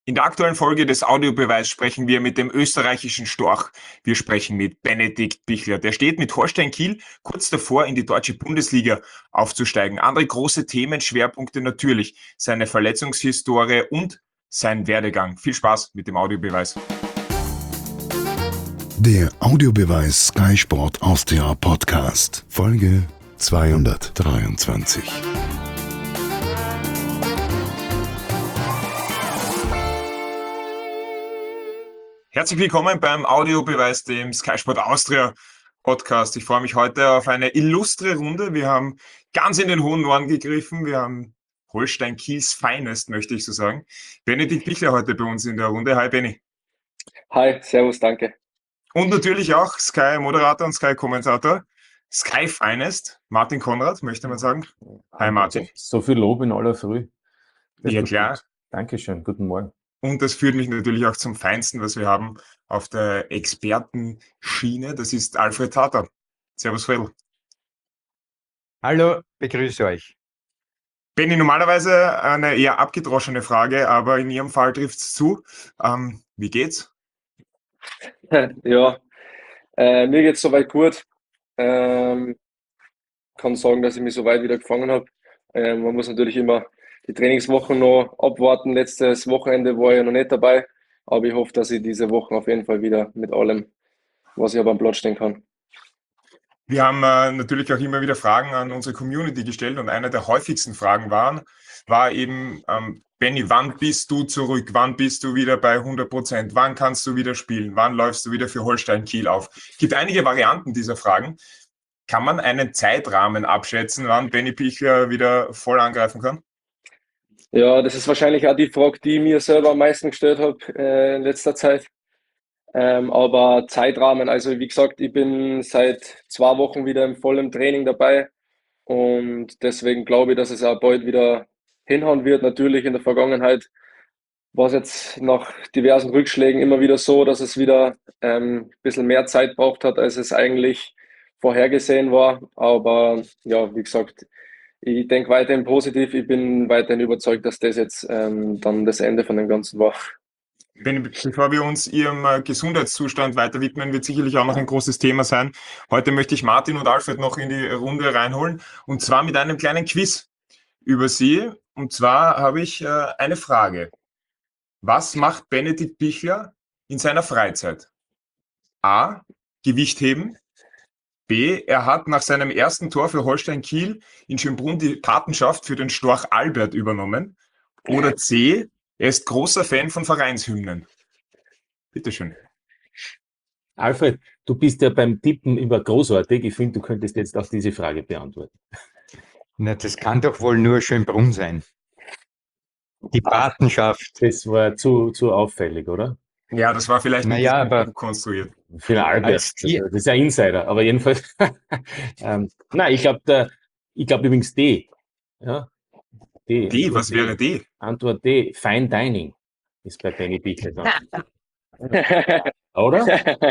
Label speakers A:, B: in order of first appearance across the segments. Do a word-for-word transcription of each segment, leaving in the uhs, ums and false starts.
A: In der aktuellen Folge des Audiobeweis sprechen wir mit dem österreichischen Storch. Wir sprechen mit Benedikt Bichler. Der steht mit Holstein Kiel kurz davor, in die deutsche Bundesliga aufzusteigen. Andere große Themenschwerpunkte natürlich, seine Verletzungshistorie und sein Werdegang. Viel Spaß mit dem Audiobeweis.
B: Der Audiobeweis Sky Sport Austria Podcast, Folge zweihundertdreiundzwanzig.
A: Herzlich willkommen beim Audiobeweis, dem Sky Sport Austria Podcast. Ich freue mich heute auf eine illustre Runde. Wir haben ganz in den hohen Norden gegriffen. Wir haben Holstein Kiels Finest, möchte ich so sagen. Benedikt Bichler heute bei uns in der Runde. Hi Benni.
C: Hi, servus, danke.
A: Und natürlich auch Sky-Moderator und Sky-Kommentator, Sky Finest, Martin Konrad, möchte man sagen. Hi Martin.
D: So viel Lob in aller Früh. Das
A: ja klar.
D: Gut. Dankeschön, guten Morgen.
A: Und das führt mich natürlich auch zum Feinsten, was wir haben auf der Expertenschiene. Das ist Alfred Tater. Servus Fredl.
E: Hallo, begrüße euch.
A: Benni, normalerweise eine eher abgedroschene Frage, aber in Ihrem Fall trifft es zu. Ähm, wie geht's?
C: Ja, äh, mir geht's soweit gut. Ähm, kann sagen, dass ich mich soweit wieder gefangen habe. Ähm, man muss natürlich immer die Trainingswochen noch abwarten. Letztes Wochenende war ich ja noch nicht dabei, aber ich hoffe, dass ich diese Wochen auf jeden Fall wieder mit allem, was ich aber am Platz stehen kann.
A: Wir haben äh, natürlich auch immer wieder Fragen an unsere Community gestellt und eine der häufigsten Fragen waren, war eben, ähm, Benni, wann bist du zurück? Wann bist du wieder bei hundert Prozent? Wann kannst du wieder spielen? Wann läufst du wieder für Holstein Kiel auf? Es gibt einige Varianten dieser Fragen. Kann man einen Zeitrahmen abschätzen, wann Benni Bichler wieder voll angreifen kann?
C: Ja, das ist wahrscheinlich auch die Frage, die ich mir selber am meisten gestellt habe äh, in letzter Zeit. Ähm, aber Zeitrahmen, also wie gesagt, ich bin seit zwei Wochen wieder im vollen Training dabei und deswegen glaube ich, dass es auch bald wieder hinhauen wird. Natürlich in der Vergangenheit war es jetzt nach diversen Rückschlägen immer wieder so, dass es wieder ähm, ein bisschen mehr Zeit braucht hat, als es eigentlich vorhergesehen war. Aber ja, wie gesagt, ich denke weiterhin positiv. Ich bin weiterhin überzeugt, dass das jetzt ähm, dann das Ende von dem Ganzen war.
A: Benni, bevor wir uns Ihrem äh, Gesundheitszustand weiter widmen, wird sicherlich auch noch ein großes Thema sein. Heute möchte ich Martin und Alfred noch in die Runde reinholen und zwar mit einem kleinen Quiz über Sie. Und zwar habe ich äh, eine Frage. Was macht Benedikt Bichler in seiner Freizeit? A. Gewichtheben. B. Er hat nach seinem ersten Tor für Holstein Kiel in Schönbrunn die Patenschaft für den Storch Albert übernommen. Oder C. Er ist großer Fan von Vereinshymnen. Bitteschön.
D: Alfred, du bist ja beim Tippen immer großartig. Ich finde, du könntest jetzt auch diese Frage beantworten.
E: Na, das kann doch wohl nur Schönbrunn sein. Die Patenschaft.
D: Das war zu, zu auffällig, oder?
A: Ja, das war vielleicht
E: Naja, aber
A: konstruiert.
D: Für den Albert.
E: Als
D: Das,
E: die-
D: das ist ja Insider, aber jedenfalls. ähm, nein, ich glaube, ich glaube übrigens D. Ja? D.
A: D, was wäre D?
D: Antwort D. Fine Dining ist bei Benni Bichler dann. Oder?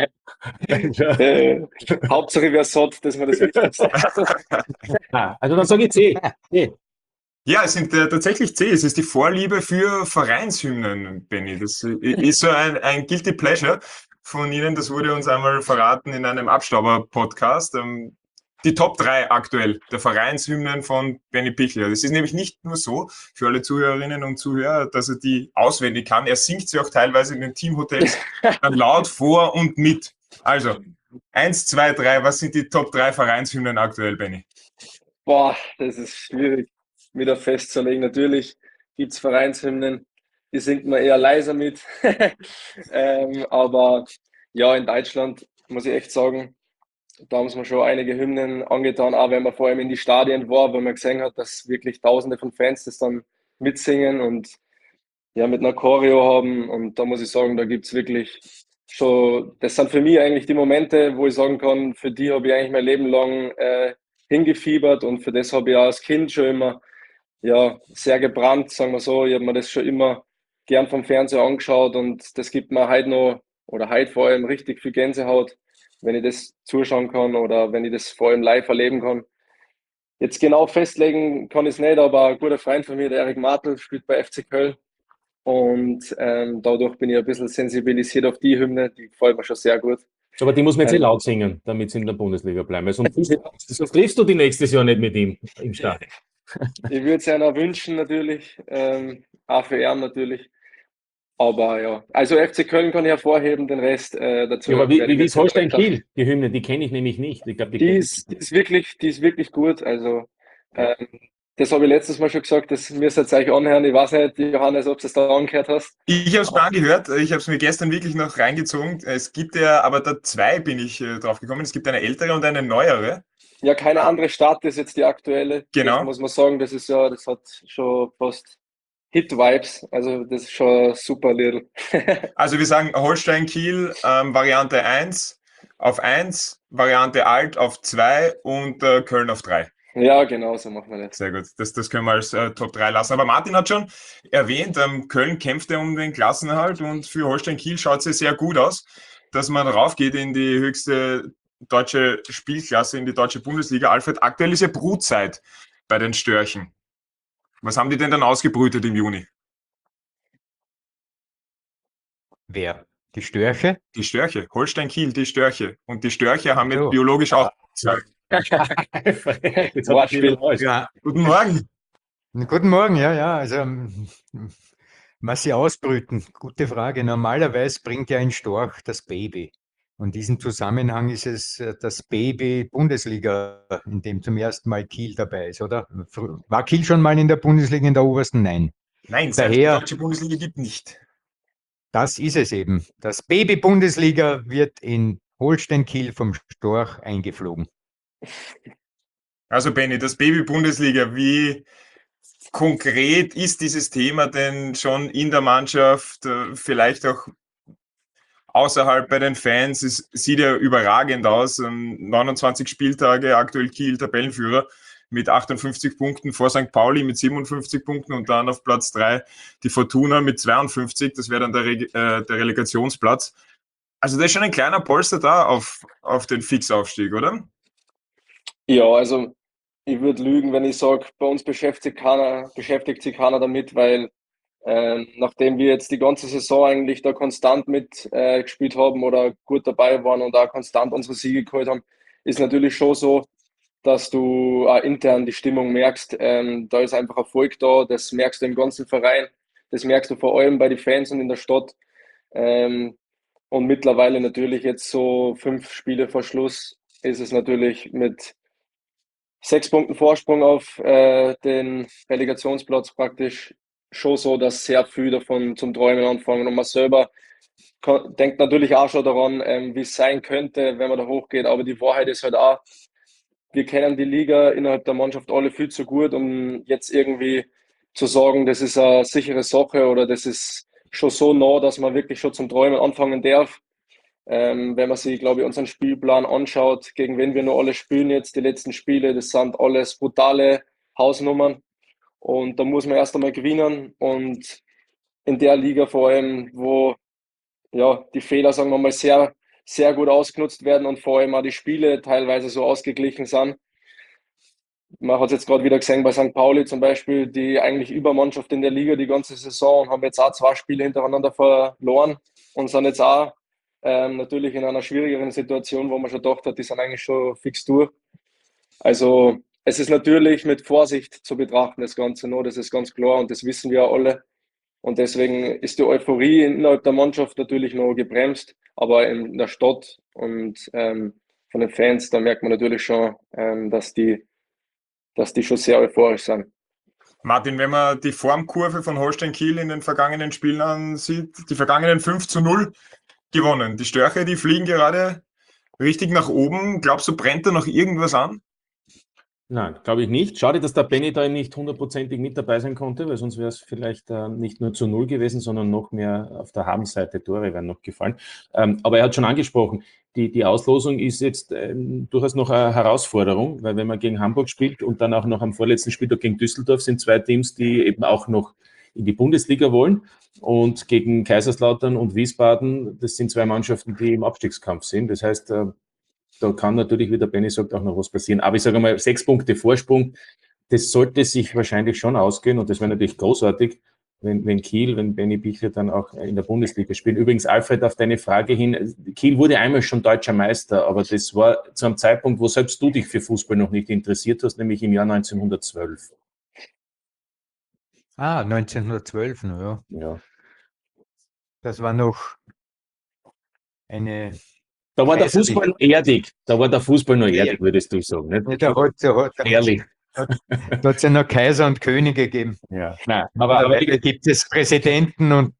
C: äh, Hauptsache wer satt, dass man das Wichtigste.
D: Ah, also dann sage ich C. D.
A: Ja, es sind äh, tatsächlich C. Es ist die Vorliebe für Vereinshymnen, Benni. Das äh, ist so ein, ein Guilty Pleasure von Ihnen. Das wurde uns einmal verraten in einem Abstauber-Podcast. Ähm, die Top drei aktuell der Vereinshymnen von Benni Bichler. Das ist nämlich nicht nur so für alle Zuhörerinnen und Zuhörer, dass er die auswendig kann. Er singt sie auch teilweise in den Teamhotels dann laut vor und mit. Also, eins, zwei, drei. Was sind die Top drei Vereinshymnen aktuell, Benni?
C: Boah, das ist schwierig wieder festzulegen. Natürlich gibt es Vereinshymnen, die singt man eher leiser mit. ähm, aber ja, in Deutschland muss ich echt sagen, da haben wir schon einige Hymnen angetan, auch wenn man vor allem in die Stadien war, wo man gesehen hat, dass wirklich Tausende von Fans das dann mitsingen und ja mit einer Choreo haben. Und da muss ich sagen, da gibt es wirklich schon, das sind für mich eigentlich die Momente, wo ich sagen kann, für die habe ich eigentlich mein Leben lang äh, hingefiebert und für das habe ich auch als Kind schon immer ja, sehr gebrannt, sagen wir so. Ich habe mir das schon immer gern vom Fernseher angeschaut und das gibt mir heute noch, oder heute vor allem richtig viel Gänsehaut, wenn ich das zuschauen kann oder wenn ich das vor allem live erleben kann. Jetzt genau festlegen kann ich es nicht, aber ein guter Freund von mir, der Erik Martel, spielt bei F C Köln Und ähm, dadurch bin ich ein bisschen sensibilisiert auf die Hymne, die gefällt mir schon sehr gut.
D: Aber die muss man jetzt eh
C: Ähm,
D: laut singen, damit sie in der Bundesliga bleiben. Weil Sonst, sonst triffst du die nächstes Jahr nicht mit ihm im Stadion.
C: Ich würde es einer wünschen natürlich, ähm, auch für ihn natürlich. Aber ja, also F C Köln kann ich hervorheben, den Rest äh, dazu
D: Ja, aber wie,
C: werde
D: wie,
C: ich
D: wie
C: nicht
D: ist
C: so
D: Holstein
C: beitragen.
D: Kiel? Die Hymne, die kenne ich nämlich nicht. Ich glaube, die
C: Die
D: kenn
C: ist, die ist wirklich, die ist wirklich gut. Also ähm, das habe ich letztes Mal schon gesagt, das müsst ihr euch anhören. Ich weiß nicht, Johannes, ob du es da angehört hast.
A: Ich habe es mir angehört, ich habe es mir gestern wirklich noch reingezogen. Es gibt ja, aber da zwei bin ich äh, drauf gekommen. Es gibt eine ältere und eine neuere.
C: Ja, keine andere Stadt ist jetzt die aktuelle. Das
A: Genau.
C: muss man sagen, das ist ja, das hat schon fast Hit-Vibes. Also das ist schon super Lied.
A: Also wir sagen Holstein Kiel, ähm, Variante eins auf eins, Variante Alt auf zwei und äh, Köln auf drei.
C: Ja, genau, so machen wir das.
A: Sehr gut, das, das können wir als äh, Top drei lassen. Aber Martin hat schon erwähnt, ähm, Köln kämpfte um den Klassenerhalt und für Holstein Kiel schaut es sehr gut aus, dass man raufgeht in die höchste deutsche Spielklasse, in die deutsche Bundesliga. Alfred, aktuell ist ja Brutzeit bei den Störchen. Was haben die denn dann ausgebrütet im Juni?
E: Wer? Die Störche?
A: Die Störche, Holstein Kiel, die Störche. Und die Störche haben jetzt
E: So.
A: biologisch auch Zeit.
D: Jetzt hat er
C: Wortspiel.
D: wieder raus.
E: Ja,
A: Guten Morgen.
E: guten Morgen, ja, ja. Also, ähm, was sie ausbrüten, gute Frage. Normalerweise bringt ja ein Storch das Baby. Und in diesem Zusammenhang ist es äh, das Baby Bundesliga, in dem zum ersten Mal Kiel dabei ist, oder? Fr- War Kiel schon mal in der Bundesliga in der obersten? Nein.
A: Nein, seit es die
E: Daher,
A: deutsche Bundesliga gibt nicht.
E: das ist es eben. Das Baby Bundesliga wird in Holstein Kiel vom Storch eingeflogen.
A: Also Benny, das Baby Bundesliga, wie konkret ist dieses Thema denn schon in der Mannschaft, äh, vielleicht auch außerhalb bei den Fans? Es sieht ja überragend aus. Ähm, neunundzwanzig Spieltage, aktuell Kiel Tabellenführer mit achtundfünfzig Punkten vor Sankt Pauli mit siebenundfünfzig Punkten und dann auf Platz drei die Fortuna mit zweiundfünfzig. Das wäre dann der, Re äh, der Relegationsplatz. Also da ist schon ein kleiner Polster da auf, auf den Fixaufstieg, oder?
C: Ja, also ich würde lügen, wenn ich sage, bei uns beschäftigt, keiner, beschäftigt sich keiner damit, weil ähm, nachdem wir jetzt die ganze Saison eigentlich da konstant mit äh, gespielt haben oder gut dabei waren und auch konstant unsere Siege geholt haben, ist natürlich schon so, dass du auch intern die Stimmung merkst. Ähm, da ist einfach Erfolg da, das merkst du im ganzen Verein, das merkst du vor allem bei den Fans und in der Stadt. Ähm, und mittlerweile natürlich jetzt so fünf Spiele vor Schluss ist es natürlich mit sechs Punkten Vorsprung auf äh, den Relegationsplatz praktisch schon so, dass sehr viel davon zum Träumen anfangen. Und man selber kann, denkt natürlich auch schon daran, ähm, wie es sein könnte, wenn man da hochgeht. Aber die Wahrheit ist halt auch, wir kennen die Liga innerhalb der Mannschaft alle viel zu gut, um jetzt irgendwie zu sagen, das ist eine sichere Sache oder das ist schon so nah, dass man wirklich schon zum Träumen anfangen darf. Ähm, wenn man sich, glaube ich, unseren Spielplan anschaut, gegen wen wir nur alle spielen jetzt, die letzten Spiele, das sind alles brutale Hausnummern. Und da muss man erst einmal gewinnen. Und in der Liga vor allem, wo ja, die Fehler, sagen wir mal, sehr, sehr gut ausgenutzt werden und vor allem auch die Spiele teilweise so ausgeglichen sind. Man hat es jetzt gerade wieder gesehen bei Sankt Pauli zum Beispiel, die eigentlich Übermannschaft in der Liga die ganze Saison und haben jetzt auch zwei Spiele hintereinander verloren und sind jetzt auch ähm, natürlich in einer schwierigeren Situation, wo man schon gedacht hat, die sind eigentlich schon fix durch. Also es ist natürlich mit Vorsicht zu betrachten, das Ganze noch, das ist ganz klar und das wissen wir alle. Und deswegen ist die Euphorie innerhalb der Mannschaft natürlich noch gebremst, aber in der Stadt und ähm, von den Fans, da merkt man natürlich schon, ähm, dass die, dass die schon sehr euphorisch sind.
A: Martin, wenn man die Formkurve von Holstein Kiel in den vergangenen Spielen ansieht, die vergangenen fünf zu null gewonnen. Die Störche, die fliegen gerade richtig nach oben. Glaubst du, brennt da noch irgendwas an?
D: Nein, glaube ich nicht. Schade, dass der Benny da nicht hundertprozentig mit dabei sein konnte, weil sonst wäre es vielleicht äh, nicht nur zu Null gewesen, sondern noch mehr auf der Habenseite Tore wären noch gefallen. Ähm, aber er hat schon angesprochen, die, die Auslosung ist jetzt ähm, durchaus noch eine Herausforderung, weil wenn man gegen Hamburg spielt und dann auch noch am vorletzten Spieltag gegen Düsseldorf, sind zwei Teams, die eben auch noch in die Bundesliga wollen. Und gegen Kaiserslautern und Wiesbaden, das sind zwei Mannschaften, die im Abstiegskampf sind. Das heißt, äh, da kann natürlich, wie der Benny sagt, auch noch was passieren. Aber ich sage mal, sechs Punkte Vorsprung, das sollte sich wahrscheinlich schon ausgehen und das wäre natürlich großartig. wenn, wenn Kiel, wenn Benny Bichler dann auch in der Bundesliga spielt. Übrigens, Alfred, auf deine Frage hin, Kiel wurde einmal schon deutscher Meister, aber das war zu einem Zeitpunkt, wo selbst du dich für Fußball noch nicht interessiert hast, nämlich im Jahr neunzehnhundertzwölf.
E: Ah, neunzehnhundertzwölf, na ja.
D: Ja.
E: Das war noch eine.
D: Da war der
E: Kaiserlich.
D: Fußball erdig. Da war der Fußball nur
E: Ja,
D: erdig, würdest du sagen. Nicht?
E: Ja, da hat es ja,
D: Ehrlich.
E: da hat's ja noch Kaiser und Könige gegeben.
D: Ja. Nein, aber, aber
E: Mittlerweile gibt es Präsidenten und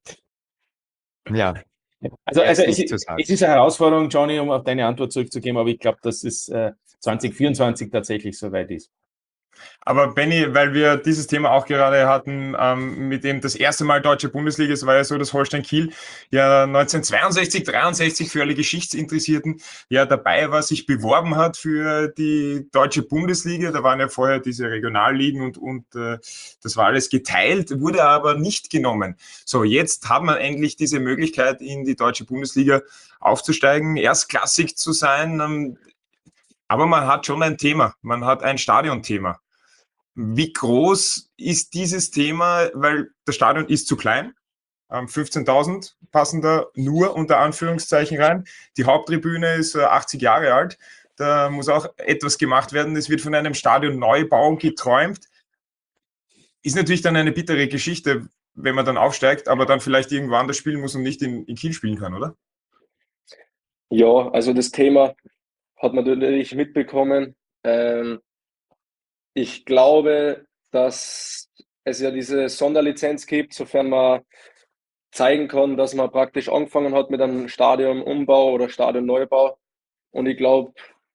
E: ja,
D: Also, also es,
E: nicht zu
D: ist,
E: sagen.
D: es ist eine Herausforderung, Johnny, um auf deine Antwort zurückzugeben, aber ich glaube, dass es äh, zwanzig vierundzwanzig tatsächlich soweit ist.
A: Aber Benny, weil wir dieses Thema auch gerade hatten, ähm, mit dem das erste Mal deutsche Bundesliga, es war ja so, dass Holstein Kiel ja neunzehnhundertzweiundsechzig, dreiundsechzig für alle Geschichtsinteressierten ja dabei war, sich beworben hat für die deutsche Bundesliga. Da waren ja vorher diese Regionalligen und, und äh, das war alles geteilt, wurde aber nicht genommen. So, jetzt hat man endlich diese Möglichkeit, in die deutsche Bundesliga aufzusteigen, erstklassig zu sein. Ähm, aber man hat schon ein Thema, man hat ein Stadionthema. Wie groß ist dieses Thema, weil das Stadion ist zu klein, fünfzehntausend passen da nur unter Anführungszeichen rein. Die Haupttribüne ist achtzig Jahre alt, da muss auch etwas gemacht werden. Es wird von einem Stadionneubau geträumt. Ist natürlich dann eine bittere Geschichte, wenn man dann aufsteigt, aber dann vielleicht irgendwo anders spielen muss und nicht in, in Kiel spielen kann, oder?
C: Ja, also das Thema hat man natürlich mitbekommen. Ähm, ich glaube, dass es ja diese Sonderlizenz gibt, sofern man zeigen kann, dass man praktisch angefangen hat mit einem Stadionumbau oder Stadionneubau. Und ich glaube,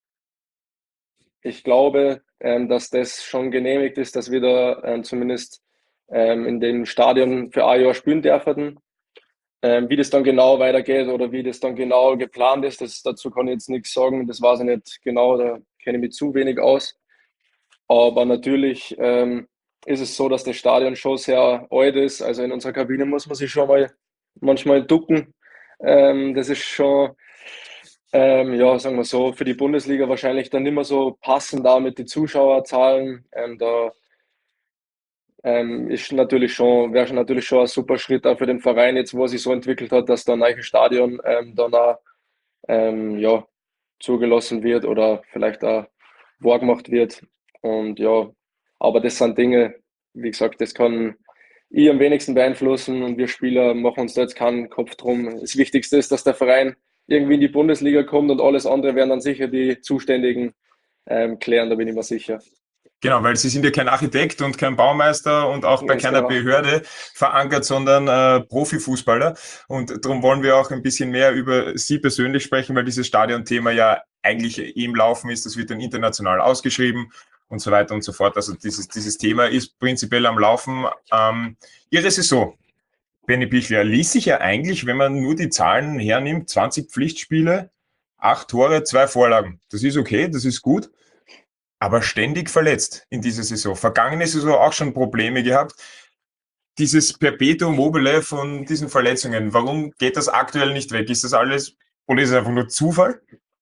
C: ich glaube, ähm, dass das schon genehmigt ist, dass wir da ähm, zumindest ähm, in dem Stadion für ein Jahr spielen dürfen. Ähm, wie das dann genau weitergeht oder wie das dann genau geplant ist, das, dazu kann ich jetzt nichts sagen. Das weiß ich nicht genau, da kenne ich mich zu wenig aus. Aber natürlich ähm, ist es so, dass das Stadion schon sehr alt ist. Also in unserer Kabine muss man sich schon mal manchmal ducken. Ähm, das ist schon, ähm, ja, sagen wir so, für die Bundesliga wahrscheinlich dann nicht mehr so passend da mit den Zuschauerzahlen. Ähm, da ähm, ist natürlich schon, wäre natürlich schon ein super Schritt auch für den Verein jetzt, wo er sich so entwickelt hat, dass da ein neues Stadion ähm, dann auch ähm, ja, zugelassen wird oder vielleicht auch wahrgemacht wird. Und ja, aber das sind Dinge, wie gesagt, das kann ich am wenigsten beeinflussen und wir Spieler machen uns da jetzt keinen Kopf drum. Das Wichtigste ist, dass der Verein irgendwie in die Bundesliga kommt und alles andere werden dann sicher die Zuständigen ähm, klären, da bin ich mir sicher.
A: Genau, weil Sie sind ja kein Architekt und kein Baumeister und auch bei
C: Ganz
A: keiner
C: genau.
A: Behörde verankert, sondern äh, Profifußballer. Und darum wollen wir auch ein bisschen mehr über Sie persönlich sprechen, weil dieses Stadionthema ja eigentlich im Laufen ist. Das wird dann international ausgeschrieben und so weiter und so fort. Also dieses, dieses Thema ist prinzipiell am Laufen. Ähm, Ihre Saison, Benny Bichler, ließ sich ja eigentlich, wenn man nur die Zahlen hernimmt, zwanzig Pflichtspiele, acht Tore, zwei Vorlagen. Das ist okay, das ist gut. Aber ständig verletzt in dieser Saison. Vergangene Saison auch schon Probleme gehabt. Dieses Perpetuum mobile von diesen Verletzungen, warum geht das aktuell nicht weg? Ist das alles, oder ist es einfach nur Zufall?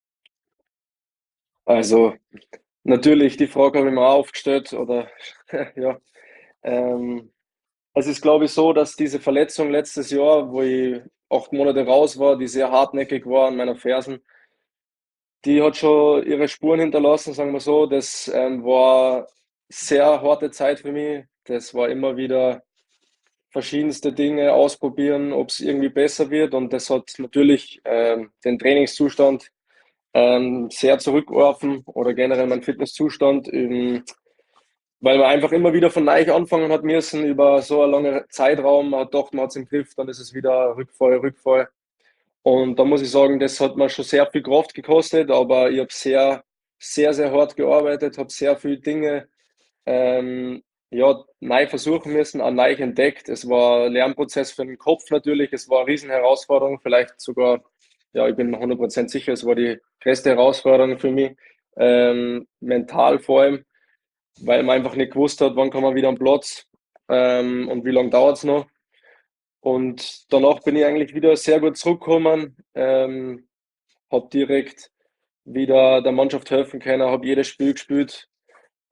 C: Also natürlich, die Frage habe ich mir auch aufgestellt oder ja. Ähm, es ist, glaube ich, so, dass diese Verletzung letztes Jahr, wo ich acht Monate raus war, die sehr hartnäckig war an meiner Fersen, die hat schon ihre Spuren hinterlassen, sagen wir so. Das ähm, war sehr harte Zeit für mich. Das war immer wieder verschiedenste Dinge ausprobieren, ob es irgendwie besser wird. Und das hat natürlich ähm, den Trainingszustand ähm, sehr zurückgeworfen oder generell meinen Fitnesszustand, ähm, weil man einfach immer wieder von neu anfangen hat müssen über so einen langen Zeitraum. Man hat gedacht, man hat es im Griff, dann ist es wieder Rückfall, Rückfall. Und da muss ich sagen, das hat mir schon sehr viel Kraft gekostet, aber ich habe sehr, sehr, sehr hart gearbeitet, habe sehr viele Dinge ähm, ja, neu versuchen müssen, auch neu entdeckt. Es war ein Lernprozess für den Kopf natürlich, es war eine riesen Herausforderung, vielleicht sogar, ja, ich bin mir hundert Prozent sicher, es war die größte Herausforderung für mich, ähm, mental vor allem, weil man einfach nicht gewusst hat, wann kann man wieder am Platz ähm, und wie lange dauert es noch. Und danach bin ich eigentlich wieder sehr gut zurückgekommen, ähm, habe direkt wieder der Mannschaft helfen können, habe jedes Spiel gespielt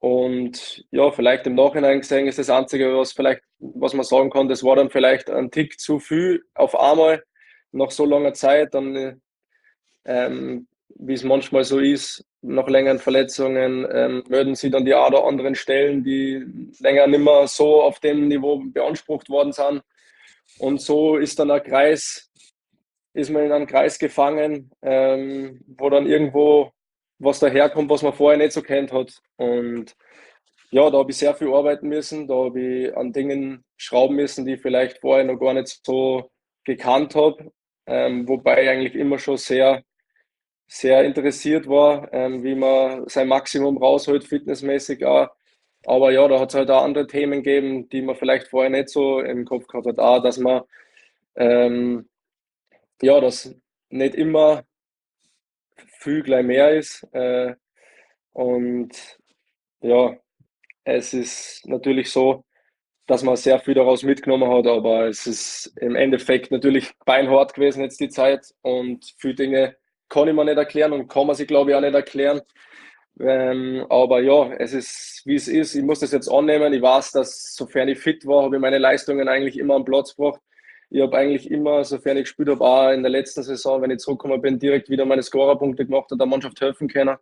C: Und ja, vielleicht im Nachhinein gesehen ist das Einzige, was vielleicht, was man sagen kann, das war dann vielleicht ein Tick zu viel auf einmal nach so langer Zeit. Dann, ähm, wie es manchmal so ist, nach längeren Verletzungen ähm, melden sie dann die ein oder anderen Stellen, die länger nicht mehr so auf dem Niveau beansprucht worden sind. Und so ist dann ein Kreis, ist man in einem Kreis gefangen, ähm, wo dann irgendwo was daherkommt, was man vorher nicht so kennt hat. Und ja, da habe ich sehr viel arbeiten müssen, da habe ich an Dingen schrauben müssen, die ich vielleicht vorher noch gar nicht so gekannt habe, ähm, wobei ich eigentlich immer schon sehr, sehr interessiert war, ähm, wie man sein Maximum rausholt, fitnessmäßig auch. Aber ja, da hat es halt auch andere Themen gegeben, die man vielleicht vorher nicht so im Kopf gehabt hat. Auch, dass man, ähm, ja, dass nicht immer viel gleich mehr ist. Äh, und ja, es ist natürlich so, dass man sehr viel daraus mitgenommen hat, aber es ist im Endeffekt natürlich beinhart gewesen jetzt die Zeit und viele Dinge kann ich mir nicht erklären und kann man sich, glaube ich, auch nicht erklären. Ähm, aber ja, es ist, wie es ist. Ich muss das jetzt annehmen. Ich weiß, dass sofern ich fit war, habe ich meine Leistungen eigentlich immer am Platz gebracht. Ich habe eigentlich immer, sofern ich gespielt habe, auch in der letzten Saison, wenn ich zurückgekommen bin, direkt wieder meine Scorerpunkte gemacht und der Mannschaft helfen können.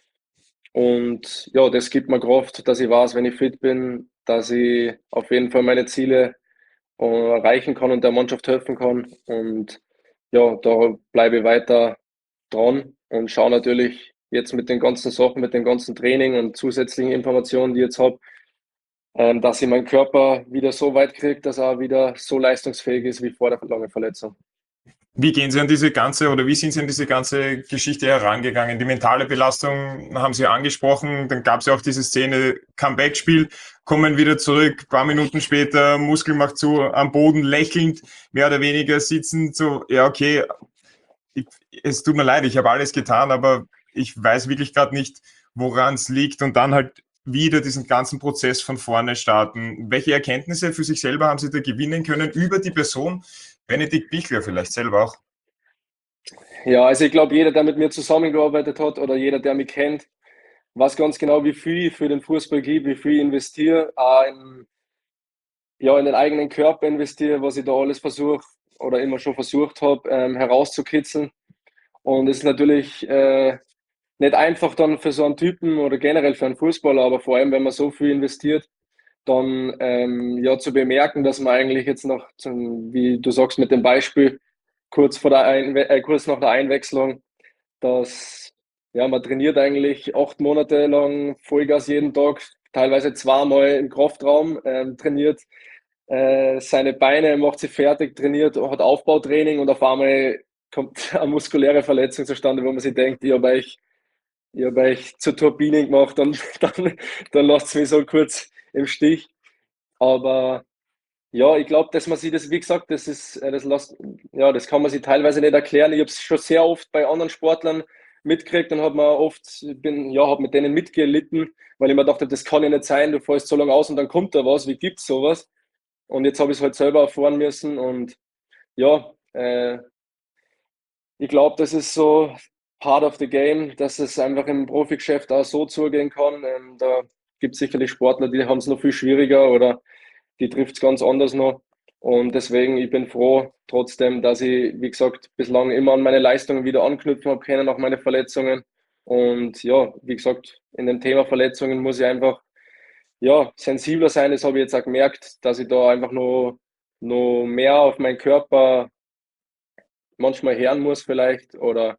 C: Und ja, das gibt mir Kraft, dass ich weiß, wenn ich fit bin, dass ich auf jeden Fall meine Ziele äh, erreichen kann und der Mannschaft helfen kann. Und ja, da bleibe ich weiter dran und schaue natürlich jetzt mit den ganzen Sachen, mit dem ganzen Training und zusätzlichen Informationen, die ich jetzt habe, ähm, dass ich meinen Körper wieder so weit kriege, dass er wieder so leistungsfähig ist wie vor der langen Verletzung.
A: Wie gehen Sie an diese ganze oder wie sind Sie an diese ganze Geschichte herangegangen? Die mentale Belastung haben Sie angesprochen, dann gab es ja auch diese Szene Comeback-Spiel, kommen wieder zurück, paar Minuten später, Muskel macht zu, am Boden lächelnd, mehr oder weniger sitzend, so, ja okay, ich, es tut mir leid, ich habe alles getan, aber ich weiß wirklich gerade nicht, woran es liegt und dann halt wieder diesen ganzen Prozess von vorne starten. Welche Erkenntnisse für sich selber haben Sie da gewinnen können über die Person Benedikt Bichler vielleicht selber auch?
C: Ja, also ich glaube, jeder, der mit mir zusammengearbeitet hat oder jeder, der mich kennt, weiß ganz genau, wie viel ich für den Fußball gebe, wie viel ich investiere, auch in, ja, in den eigenen Körper investiere, was ich da alles versuche oder immer schon versucht habe, ähm, herauszukitzeln. Und es ist natürlich äh, nicht einfach dann für so einen Typen oder generell für einen Fußballer, aber vor allem, wenn man so viel investiert, dann ähm, ja zu bemerken, dass man eigentlich jetzt noch, zum, wie du sagst mit dem Beispiel, kurz vor der Einwe äh, kurz nach der Einwechslung, dass ja, man trainiert eigentlich acht Monate lang Vollgas jeden Tag, teilweise zweimal im Kraftraum, ähm, trainiert äh, seine Beine, macht sie fertig, trainiert, hat Aufbautraining und auf einmal kommt eine muskuläre Verletzung zustande, wo man sich denkt, ich habe euch, ich hab euch zur Turbine gemacht und dann, dann lasst es mich so kurz im Stich. Aber ja, ich glaube, dass man sich das, wie gesagt, das ist, äh, das lässt, ja, das kann man sich teilweise nicht erklären. Ich habe es schon sehr oft bei anderen Sportlern mitgekriegt und habe mir oft, bin, ja, habe mit denen mitgelitten, weil ich mir dachte, das kann ja nicht sein, du fällst so lange aus und dann kommt da was, wie gibt's sowas? Und jetzt habe ich es halt selber erfahren müssen und ja, äh, ich glaube, das ist so part of the game, dass es einfach im Profigeschäft auch so zugehen kann. Ähm, da gibt es sicherlich Sportler, die haben es noch viel schwieriger oder die trifft es ganz anders noch. Und deswegen, ich bin froh trotzdem, dass ich, wie gesagt, bislang immer an meine Leistungen wieder anknüpfen habe können, nach meinen Verletzungen. Und ja, wie gesagt, in dem Thema Verletzungen muss ich einfach ja, sensibler sein. Das habe ich jetzt auch gemerkt, dass ich da einfach noch, noch mehr auf meinen Körper manchmal hören muss vielleicht oder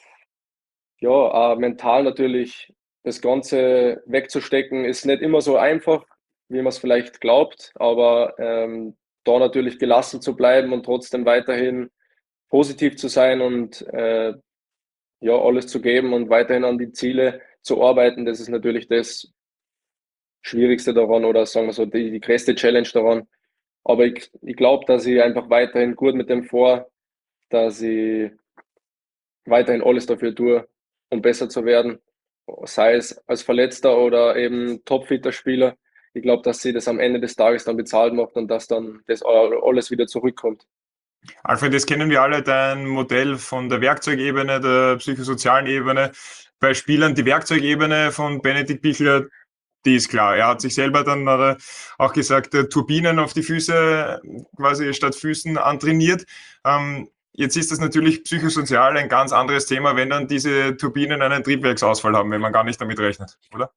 C: ja, auch mental natürlich das Ganze wegzustecken, ist nicht immer so einfach, wie man es vielleicht glaubt, aber ähm, da natürlich gelassen zu bleiben und trotzdem weiterhin positiv zu sein und äh, ja, alles zu geben und weiterhin an die Ziele zu arbeiten, das ist natürlich das Schwierigste daran oder sagen wir so, die, die größte Challenge daran. Aber ich, ich glaube, dass ich einfach weiterhin gut mit dem vor, dass ich weiterhin alles dafür tue, um besser zu werden, sei es als Verletzter oder eben topfitter Spieler. Ich glaube, dass sie das am Ende des Tages dann bezahlt macht und dass dann das alles wieder zurückkommt.
A: Alfred, jetzt kennen wir alle dein Modell von der Werkzeugebene, der psychosozialen Ebene. Bei Spielern die Werkzeugebene von Benedikt Bichler Die ist klar. Er hat sich selber dann äh, auch gesagt, äh, Turbinen auf die Füße quasi statt Füßen antrainiert. Ähm, jetzt ist das natürlich psychosozial ein ganz anderes Thema, wenn dann diese Turbinen einen Triebwerksausfall haben, wenn man gar nicht damit rechnet, oder?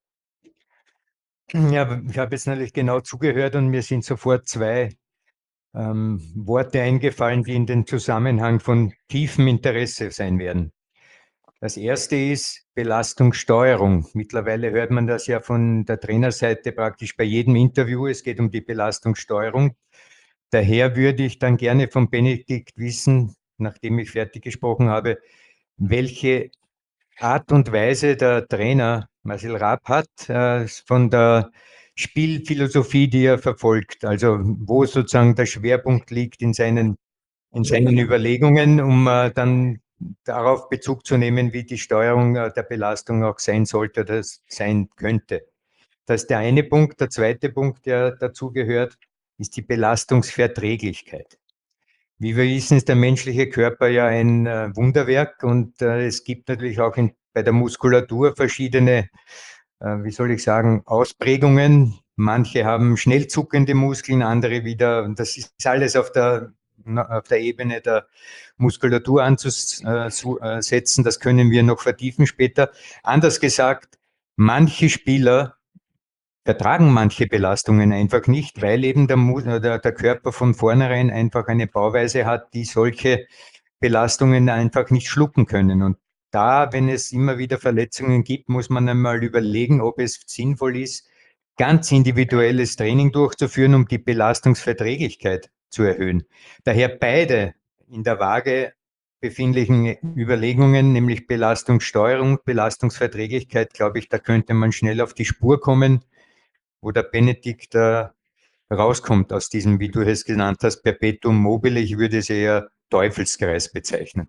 E: Ja, ich habe jetzt natürlich genau zugehört und mir sind sofort zwei ähm, Worte eingefallen, die in den Zusammenhang von tiefem Interesse sein werden. Das erste ist Belastungssteuerung. Mittlerweile hört man das ja von der Trainerseite praktisch bei jedem Interview. Es geht um die Belastungssteuerung. Daher würde ich dann gerne von Benedikt wissen, nachdem ich fertig gesprochen habe, welche Art und Weise der Trainer Marcel Rapp hat, äh, von der Spielphilosophie, die er verfolgt. Also wo sozusagen der Schwerpunkt liegt in seinen, in seinen Überlegungen, um äh, dann darauf Bezug zu nehmen, wie die Steuerung äh, der Belastung auch sein sollte oder sein könnte. Das ist der eine Punkt. Der zweite Punkt, der dazu gehört, ist die Belastungsverträglichkeit. Wie wir wissen, ist der menschliche Körper ja ein äh, Wunderwerk und äh, es gibt natürlich auch in, bei der Muskulatur verschiedene, äh, wie soll ich sagen, Ausprägungen. Manche haben schnell zuckende Muskeln, andere wieder, und das ist alles auf der, auf der Ebene der Muskulatur anzusetzen. Das können wir noch vertiefen später. Anders gesagt, manche Spieler vertragen manche Belastungen einfach nicht, weil eben der, der, der Körper von vornherein einfach eine Bauweise hat, die solche Belastungen einfach nicht schlucken können. Und da, wenn es immer wieder Verletzungen gibt, muss man einmal überlegen, ob es sinnvoll ist, ganz individuelles Training durchzuführen, um die Belastungsverträglichkeit zu erhöhen. Daher beide in der Waage befindlichen Überlegungen, nämlich Belastungssteuerung, Belastungsverträglichkeit, glaube ich, da könnte man schnell auf die Spur kommen, wo der Benedikt äh, rauskommt aus diesem, wie du es genannt hast, Perpetuum mobile. Ich würde es eher Teufelskreis bezeichnen.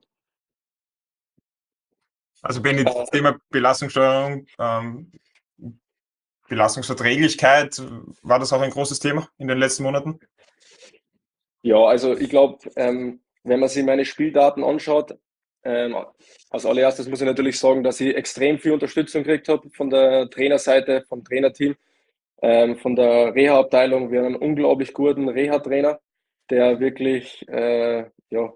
A: Also Benedikt, das Thema Belastungssteuerung, ähm, Belastungsverträglichkeit, war das auch ein großes Thema in den letzten Monaten?
C: Ja, also ich glaube, ähm, wenn man sich meine Spieldaten anschaut, ähm, als allererstes muss ich natürlich sagen, dass ich extrem viel Unterstützung gekriegt habe von der Trainerseite, vom Trainerteam, ähm, von der Reha-Abteilung. Wir haben einen unglaublich guten Reha-Trainer, der wirklich, äh, ja,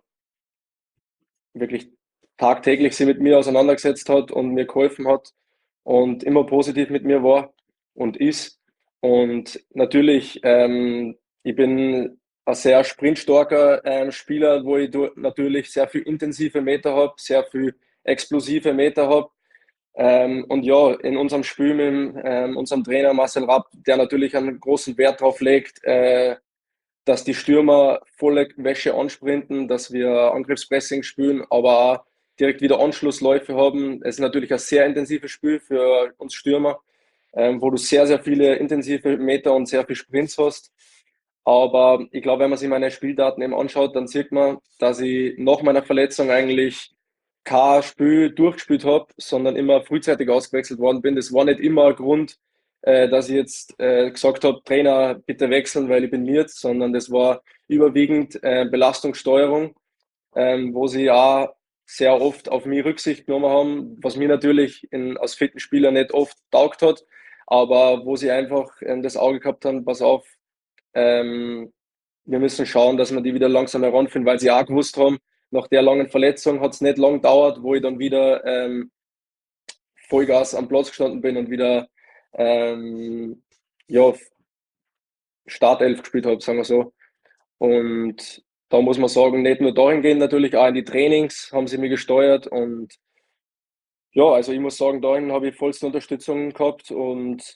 C: wirklich tagtäglich sich mit mir auseinandergesetzt hat und mir geholfen hat und immer positiv mit mir war und ist. Und natürlich, ähm, ich bin ein sehr sprintstarker ähm, Spieler, wo ich natürlich sehr viel intensive Meter habe, sehr viel explosive Meter habe. Ähm, und ja, in unserem Spiel mit ähm, unserem Trainer Marcel Rapp, der natürlich einen großen Wert darauf legt, äh, dass die Stürmer volle Wäsche ansprinten, dass wir Angriffspressing spielen, aber auch direkt wieder Anschlussläufe haben. Es ist natürlich ein sehr intensives Spiel für uns Stürmer, ähm, wo du sehr, sehr viele intensive Meter und sehr viel Sprints hast. Aber ich glaube, wenn man sich meine Spieldaten eben anschaut, dann sieht man, dass ich nach meiner Verletzung eigentlich kein Spiel durchgespielt habe, sondern immer frühzeitig ausgewechselt worden bin. Das war nicht immer ein Grund, äh, dass ich jetzt äh, gesagt habe, Trainer, bitte wechseln, weil ich bin miert, sondern das war überwiegend äh, Belastungssteuerung, ähm, wo sie auch sehr oft auf mich Rücksicht genommen haben, was mir natürlich in, als fitten Spieler nicht oft taugt hat, aber wo sie einfach ähm, das Auge gehabt haben, pass auf, ähm, wir müssen schauen, dass wir die wieder langsam heranfinden, weil sie auch gewusst haben, nach der langen Verletzung hat es nicht lang gedauert, wo ich dann wieder ähm, Vollgas am Platz gestanden bin und wieder ähm, ja, Startelf gespielt habe, sagen wir so. Und da muss man sagen, nicht nur dahingehend, natürlich auch in die Trainings haben sie mich gesteuert. Und ja, also ich muss sagen, dahin habe ich vollste Unterstützung gehabt. Und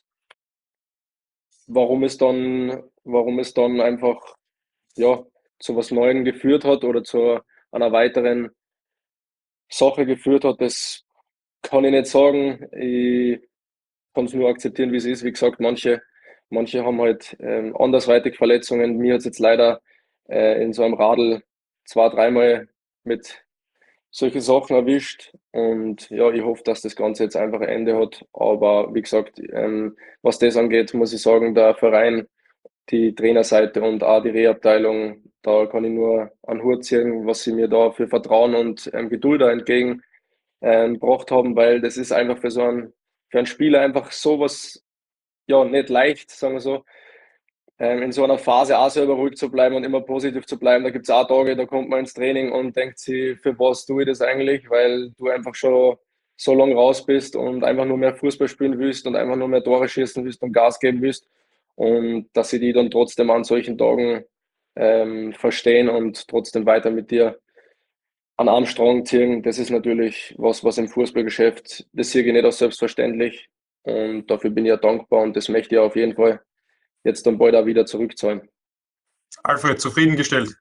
C: warum es dann, warum es dann einfach ja, zu was Neuem geführt hat oder zu einer weiteren Sache geführt hat, das kann ich nicht sagen. Ich kann es nur akzeptieren, wie es ist. Wie gesagt, manche, manche haben halt ähm, andersweitig Verletzungen. Mir hat es jetzt leider äh, in so einem Radl zwei, dreimal mit solchen Sachen erwischt. Und ja, ich hoffe, dass das Ganze jetzt einfach ein Ende hat. Aber wie gesagt, ähm, was das angeht, muss ich sagen, der Verein, die Trainerseite und auch die Rehabteilung, da kann ich nur einen Hut ziehen, was sie mir da für Vertrauen und ähm, Geduld da entgegen ähm, gebracht haben, weil das ist einfach für so einen, für einen Spieler einfach sowas ja, nicht leicht, sagen wir so, ähm, in so einer Phase auch selber ruhig zu bleiben und immer positiv zu bleiben. Da gibt es auch Tage, da kommt man ins Training und denkt sich, für was tue ich das eigentlich? Weil du einfach schon so lange raus bist und einfach nur mehr Fußball spielen willst und einfach nur mehr Tore schießen willst und Gas geben willst. Und dass sie die dann trotzdem an solchen Tagen ähm, verstehen und trotzdem weiter mit dir an einem Strang ziehen, das ist natürlich was, was im Fußballgeschäft, das sehe ich nicht als selbstverständlich. Und dafür bin ich ja dankbar und das möchte ich auf jeden Fall jetzt dann bald auch wieder zurückzahlen.
A: Alfred, zufriedengestellt?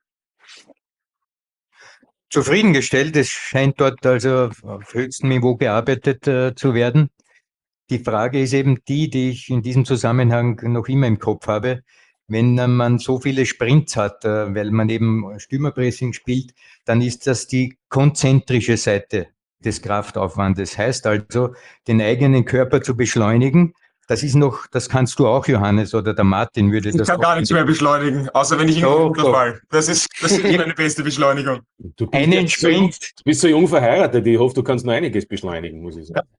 E: Zufriedengestellt, es scheint dort also auf höchstem Niveau gearbeitet äh, zu werden. Die Frage ist eben die, die ich in diesem Zusammenhang noch immer im Kopf habe. Wenn äh, man so viele Sprints hat, äh, weil man eben Stürmerpressing spielt, dann ist das die konzentrische Seite des Kraftaufwandes. Heißt also, den eigenen Körper zu beschleunigen. Das ist noch, das kannst du auch, Johannes, oder der Martin würde
A: Ich
E: das
A: kann
E: auch
A: gar nichts mehr beschleunigen, außer wenn ich irgendwo
E: Doch,
A: runterfall. Das ist, das ist meine beste Beschleunigung.
D: Du bist,
E: einen
D: jetzt so jung,
E: Sprint.
D: du bist so jung verheiratet, ich hoffe, du kannst noch einiges beschleunigen, muss ich sagen.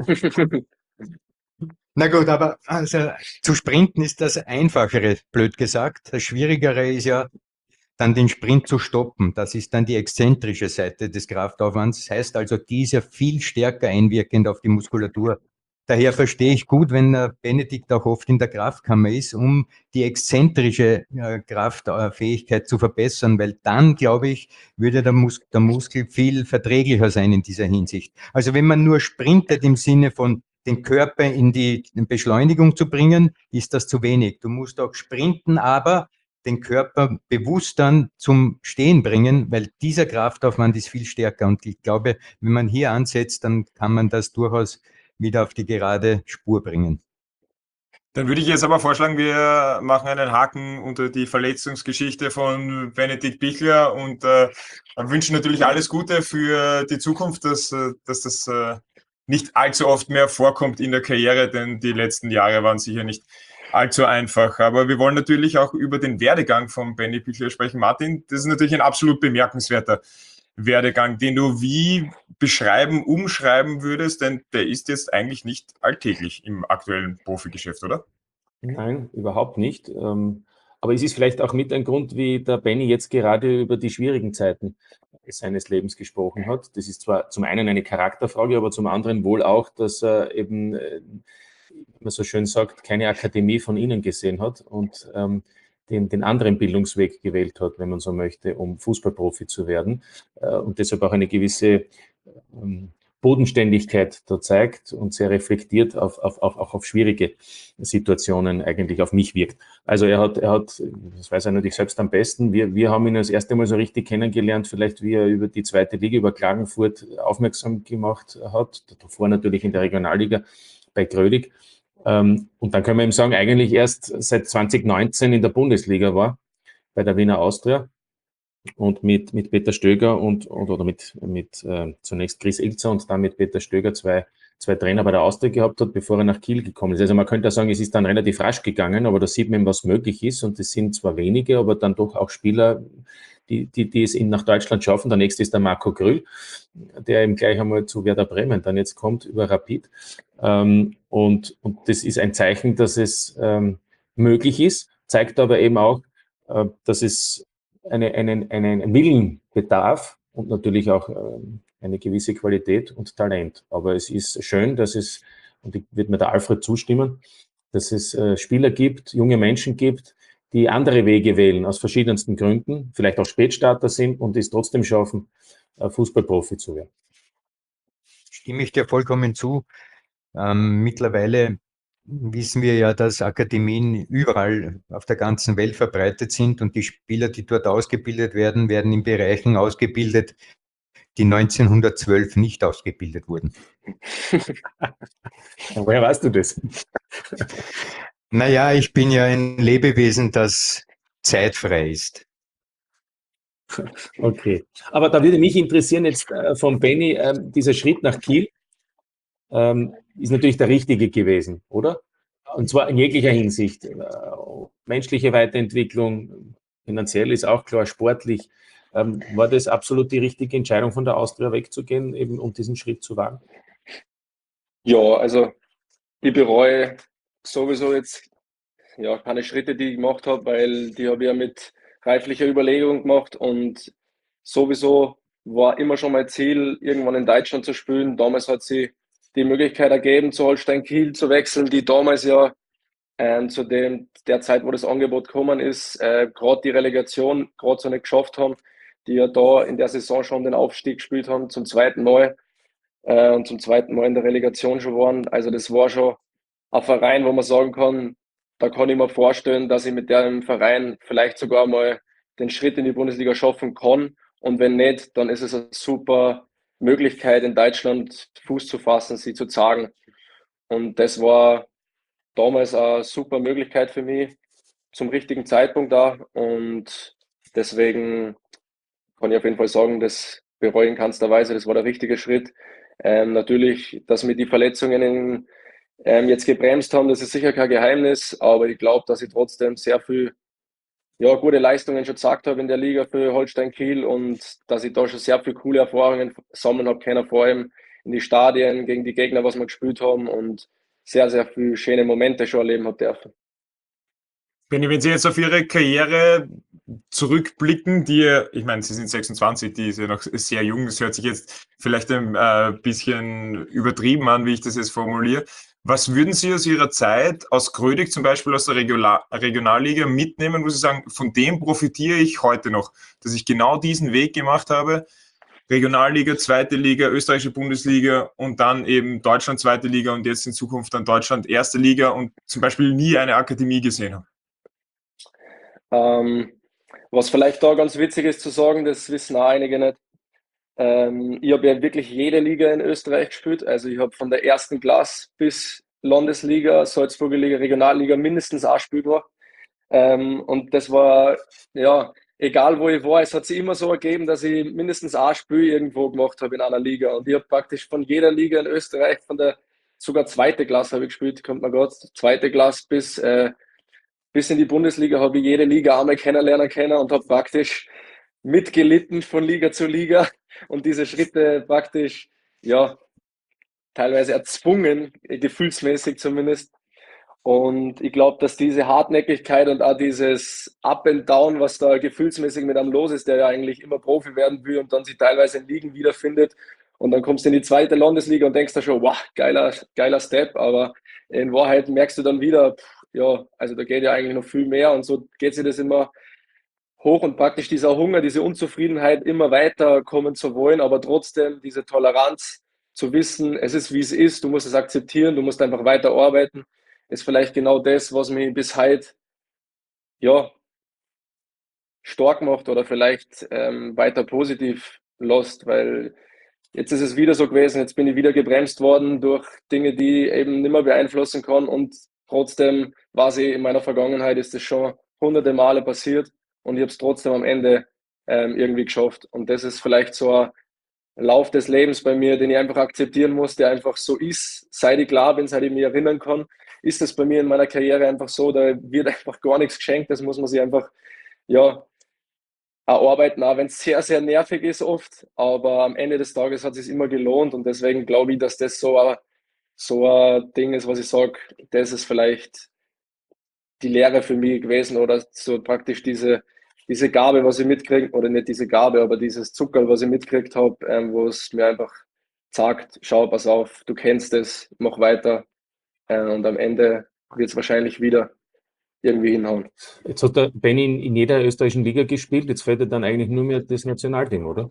E: Na gut, aber also zu sprinten ist das Einfachere, blöd gesagt. Das Schwierigere ist ja dann den Sprint zu stoppen. Das ist dann die exzentrische Seite des Kraftaufwands. Das heißt also, die ist ja viel stärker einwirkend auf die Muskulatur. Daher verstehe ich gut, wenn äh, Benedikt auch oft in der Kraftkammer ist, um die exzentrische äh, Kraftfähigkeit zu verbessern, weil dann, glaube ich, würde der, Mus der Muskel viel verträglicher sein in dieser Hinsicht. Also wenn man nur sprintet im Sinne von den Körper in die Beschleunigung zu bringen, ist das zu wenig. Du musst auch sprinten, aber den Körper bewusst dann zum Stehen bringen, weil dieser Kraftaufwand ist viel stärker. Und ich glaube, wenn man hier ansetzt, dann kann man das durchaus wieder auf die gerade Spur bringen.
A: Dann würde ich jetzt aber vorschlagen, wir machen einen Haken unter die Verletzungsgeschichte von Benedikt Bichler und äh, wünschen natürlich alles Gute für die Zukunft, dass, dass das äh, nicht allzu oft mehr vorkommt in der Karriere, denn die letzten Jahre waren sicher nicht allzu einfach. Aber wir wollen natürlich auch über den Werdegang von Benny Bichler sprechen. Martin, das ist natürlich ein absolut bemerkenswerter Werdegang, den du wie beschreiben, umschreiben würdest, denn der ist jetzt eigentlich nicht alltäglich im aktuellen Profigeschäft, oder?
D: Nein, überhaupt nicht. Aber es ist vielleicht auch mit ein Grund, wie der Benny jetzt gerade über die schwierigen Zeiten seines Lebens gesprochen hat. Das ist zwar zum einen eine Charakterfrage, aber zum anderen wohl auch, dass er eben, wie man so schön sagt, keine Akademie von innen gesehen hat und ähm, den, den anderen Bildungsweg gewählt hat, wenn man so möchte, um Fußballprofi zu werden äh, und deshalb auch eine gewisse ähm, Bodenständigkeit da zeigt und sehr reflektiert auf, auf, auf, auch auf schwierige Situationen eigentlich auf mich wirkt. Also er hat, er hat, das weiß er natürlich selbst am besten, wir, wir haben ihn das erste Mal so richtig kennengelernt, vielleicht wie er über die zweite Liga, über Klagenfurt aufmerksam gemacht hat, davor natürlich in der Regionalliga bei Grödig. Und dann können wir ihm sagen, eigentlich erst seit zwanzig neunzehn in der Bundesliga war, bei der Wiener Austria und mit, mit Peter Stöger und, und oder mit, mit äh, zunächst Chris Ilzer und dann mit Peter Stöger zwei, zwei Trainer bei der Austria gehabt hat, bevor er nach Kiel gekommen ist. Also man könnte sagen, es ist dann relativ rasch gegangen, aber da sieht man, was möglich ist und es sind zwar wenige, aber dann doch auch Spieler, die, die, die es in, nach Deutschland schaffen. Der nächste ist der Marco Grüll, der eben gleich einmal zu Werder Bremen dann jetzt kommt über Rapid. Ähm, und, und das ist ein Zeichen, dass es ähm, möglich ist, zeigt aber eben auch, äh, dass es eine, einen, einen Willen bedarf und natürlich auch ähm, eine gewisse Qualität und Talent. Aber es ist schön, dass es, und ich würde mir der Alfred zustimmen, dass es äh, Spieler gibt, junge Menschen gibt, die andere Wege wählen, aus verschiedensten Gründen, vielleicht auch Spätstarter sind und es trotzdem schaffen, äh, Fußballprofi zu werden.
E: Stimme ich dir vollkommen zu. Ähm, mittlerweile wissen wir ja, dass Akademien überall auf der ganzen Welt verbreitet sind und die Spieler, die dort ausgebildet werden, werden in Bereichen ausgebildet, die neunzehnhundertzwölf nicht ausgebildet wurden.
D: Woher weißt du das?
E: Naja, ich bin ja ein Lebewesen, das zeitfrei ist.
D: Okay. Aber da würde mich interessieren jetzt äh, von Benny, äh, dieser Schritt nach Kiel ähm, ist natürlich der richtige gewesen, oder? Und zwar in jeglicher Hinsicht. Äh, menschliche Weiterentwicklung, finanziell ist auch klar, sportlich. Ähm, war das absolut die richtige Entscheidung, von der Austria wegzugehen, eben um diesen Schritt zu wagen?
C: Ja, also ich bereue sowieso jetzt ja keine Schritte, die ich gemacht habe, weil die habe ich ja mit reiflicher Überlegung gemacht und sowieso war immer schon mein Ziel, irgendwann in Deutschland zu spielen. Damals hat sie die Möglichkeit ergeben, zu Holstein Kiel zu wechseln, die damals ja ähm, zu dem, der Zeit, wo das Angebot gekommen ist, äh, gerade die Relegation gerade so nicht geschafft haben, die ja da in der Saison schon den Aufstieg gespielt haben, zum zweiten Mal äh, und zum zweiten Mal in der Relegation schon waren. Also das war schon ein Verein, wo man sagen kann, da kann ich mir vorstellen, dass ich mit dem Verein vielleicht sogar mal den Schritt in die Bundesliga schaffen kann. Und wenn nicht, dann ist es eine super Möglichkeit, in Deutschland Fuß zu fassen, sie zu zeigen. Und das war damals eine super Möglichkeit für mich zum richtigen Zeitpunkt da. Und deswegen kann ich auf jeden Fall sagen, das bereue ich in keinster Weise. Das war der richtige Schritt. Ähm, natürlich, dass mir die Verletzungen in, ähm, jetzt gebremst haben, das ist sicher kein Geheimnis, aber ich glaube, dass ich trotzdem sehr viel ja, gute Leistungen schon gezeigt habe in der Liga für Holstein Kiel und dass ich da schon sehr viele coole Erfahrungen sammeln habe können, vor allem in die Stadien gegen die Gegner, was wir gespielt haben und sehr, sehr viele schöne Momente schon erleben habe dürfen.
A: Benni, wenn Sie jetzt auf Ihre Karriere zurückblicken, die, ich meine, Sie sind sechsundzwanzig, die ist ja noch sehr jung, das hört sich jetzt vielleicht ein äh, bisschen übertrieben an, wie ich das jetzt formuliere. Was würden Sie aus Ihrer Zeit, aus Grödig zum Beispiel, aus der Regional Regionalliga mitnehmen, wo Sie sagen, von dem profitiere ich heute noch, dass ich genau diesen Weg gemacht habe, Regionalliga, zweite Liga, österreichische Bundesliga und dann eben Deutschland, zweite Liga und jetzt in Zukunft dann Deutschland, erste Liga und zum Beispiel nie eine Akademie gesehen habe?
C: Ähm, was vielleicht da ganz witzig ist zu sagen, das wissen auch einige nicht. Ähm, ich habe ja wirklich jede Liga in Österreich gespielt. Also ich habe von der ersten Klasse bis Landesliga, Salzburger Liga, Regionalliga mindestens ein Spiel gemacht. Ähm, und das war, ja, egal wo ich war, es hat sich immer so ergeben, dass ich mindestens ein Spiel irgendwo gemacht habe in einer Liga. Und ich habe praktisch von jeder Liga in Österreich, von der sogar zweite Klasse habe ich gespielt, kommt man gerade, zweite Klasse bis äh, bis in die Bundesliga habe ich jede Liga einmal kennenlernen können und habe praktisch mitgelitten von Liga zu Liga und diese Schritte praktisch, ja, teilweise erzwungen, gefühlsmäßig zumindest. Und ich glaube, dass diese Hartnäckigkeit und auch dieses Up and Down, was da gefühlsmäßig mit einem los ist, der ja eigentlich immer Profi werden will und dann sich teilweise in Ligen wiederfindet. Und dann kommst du in die zweite Landesliga und denkst da schon, wow, geiler, geiler Step. Aber in Wahrheit merkst du dann wieder, pff, ja, also da geht ja eigentlich noch viel mehr. Und so geht sich das immer hoch und praktisch dieser Hunger, diese Unzufriedenheit, immer weiter kommen zu wollen, aber trotzdem diese Toleranz zu wissen, es ist wie es ist, du musst es akzeptieren, du musst einfach weiter arbeiten, ist vielleicht genau das, was mich bis heute ja, stark macht oder vielleicht ähm, weiter positiv lässt, weil jetzt ist es wieder so gewesen, jetzt bin ich wieder gebremst worden durch Dinge, die ich eben nicht mehr beeinflussen kann und trotzdem war sie in meiner Vergangenheit, ist es schon hunderte Male passiert und ich habe es trotzdem am Ende ähm, irgendwie geschafft und das ist vielleicht so ein Lauf des Lebens bei mir, den ich einfach akzeptieren muss, der einfach so ist, seit ich klar bin, seit ich mich erinnern kann, ist das bei mir in meiner Karriere einfach so, da wird einfach gar nichts geschenkt, das muss man sich einfach, ja, erarbeiten, auch wenn es sehr, sehr nervig ist oft, aber am Ende des Tages hat es sich immer gelohnt und deswegen glaube ich, dass das so ein, so ein Ding ist, was ich sage, das ist vielleicht die Lehre für mich gewesen oder so praktisch diese, diese Gabe, was ich mitkriege, oder nicht diese Gabe, aber dieses Zuckerl, was ich mitgekriegt habe, ähm, wo es mir einfach sagt, schau, pass auf, du kennst es, mach weiter äh, und am Ende wird es wahrscheinlich wieder irgendwie hinhauen.
D: Jetzt hat der Benni in, in jeder österreichischen Liga gespielt, jetzt fällt er dann eigentlich nur mehr das Nationalteam, oder?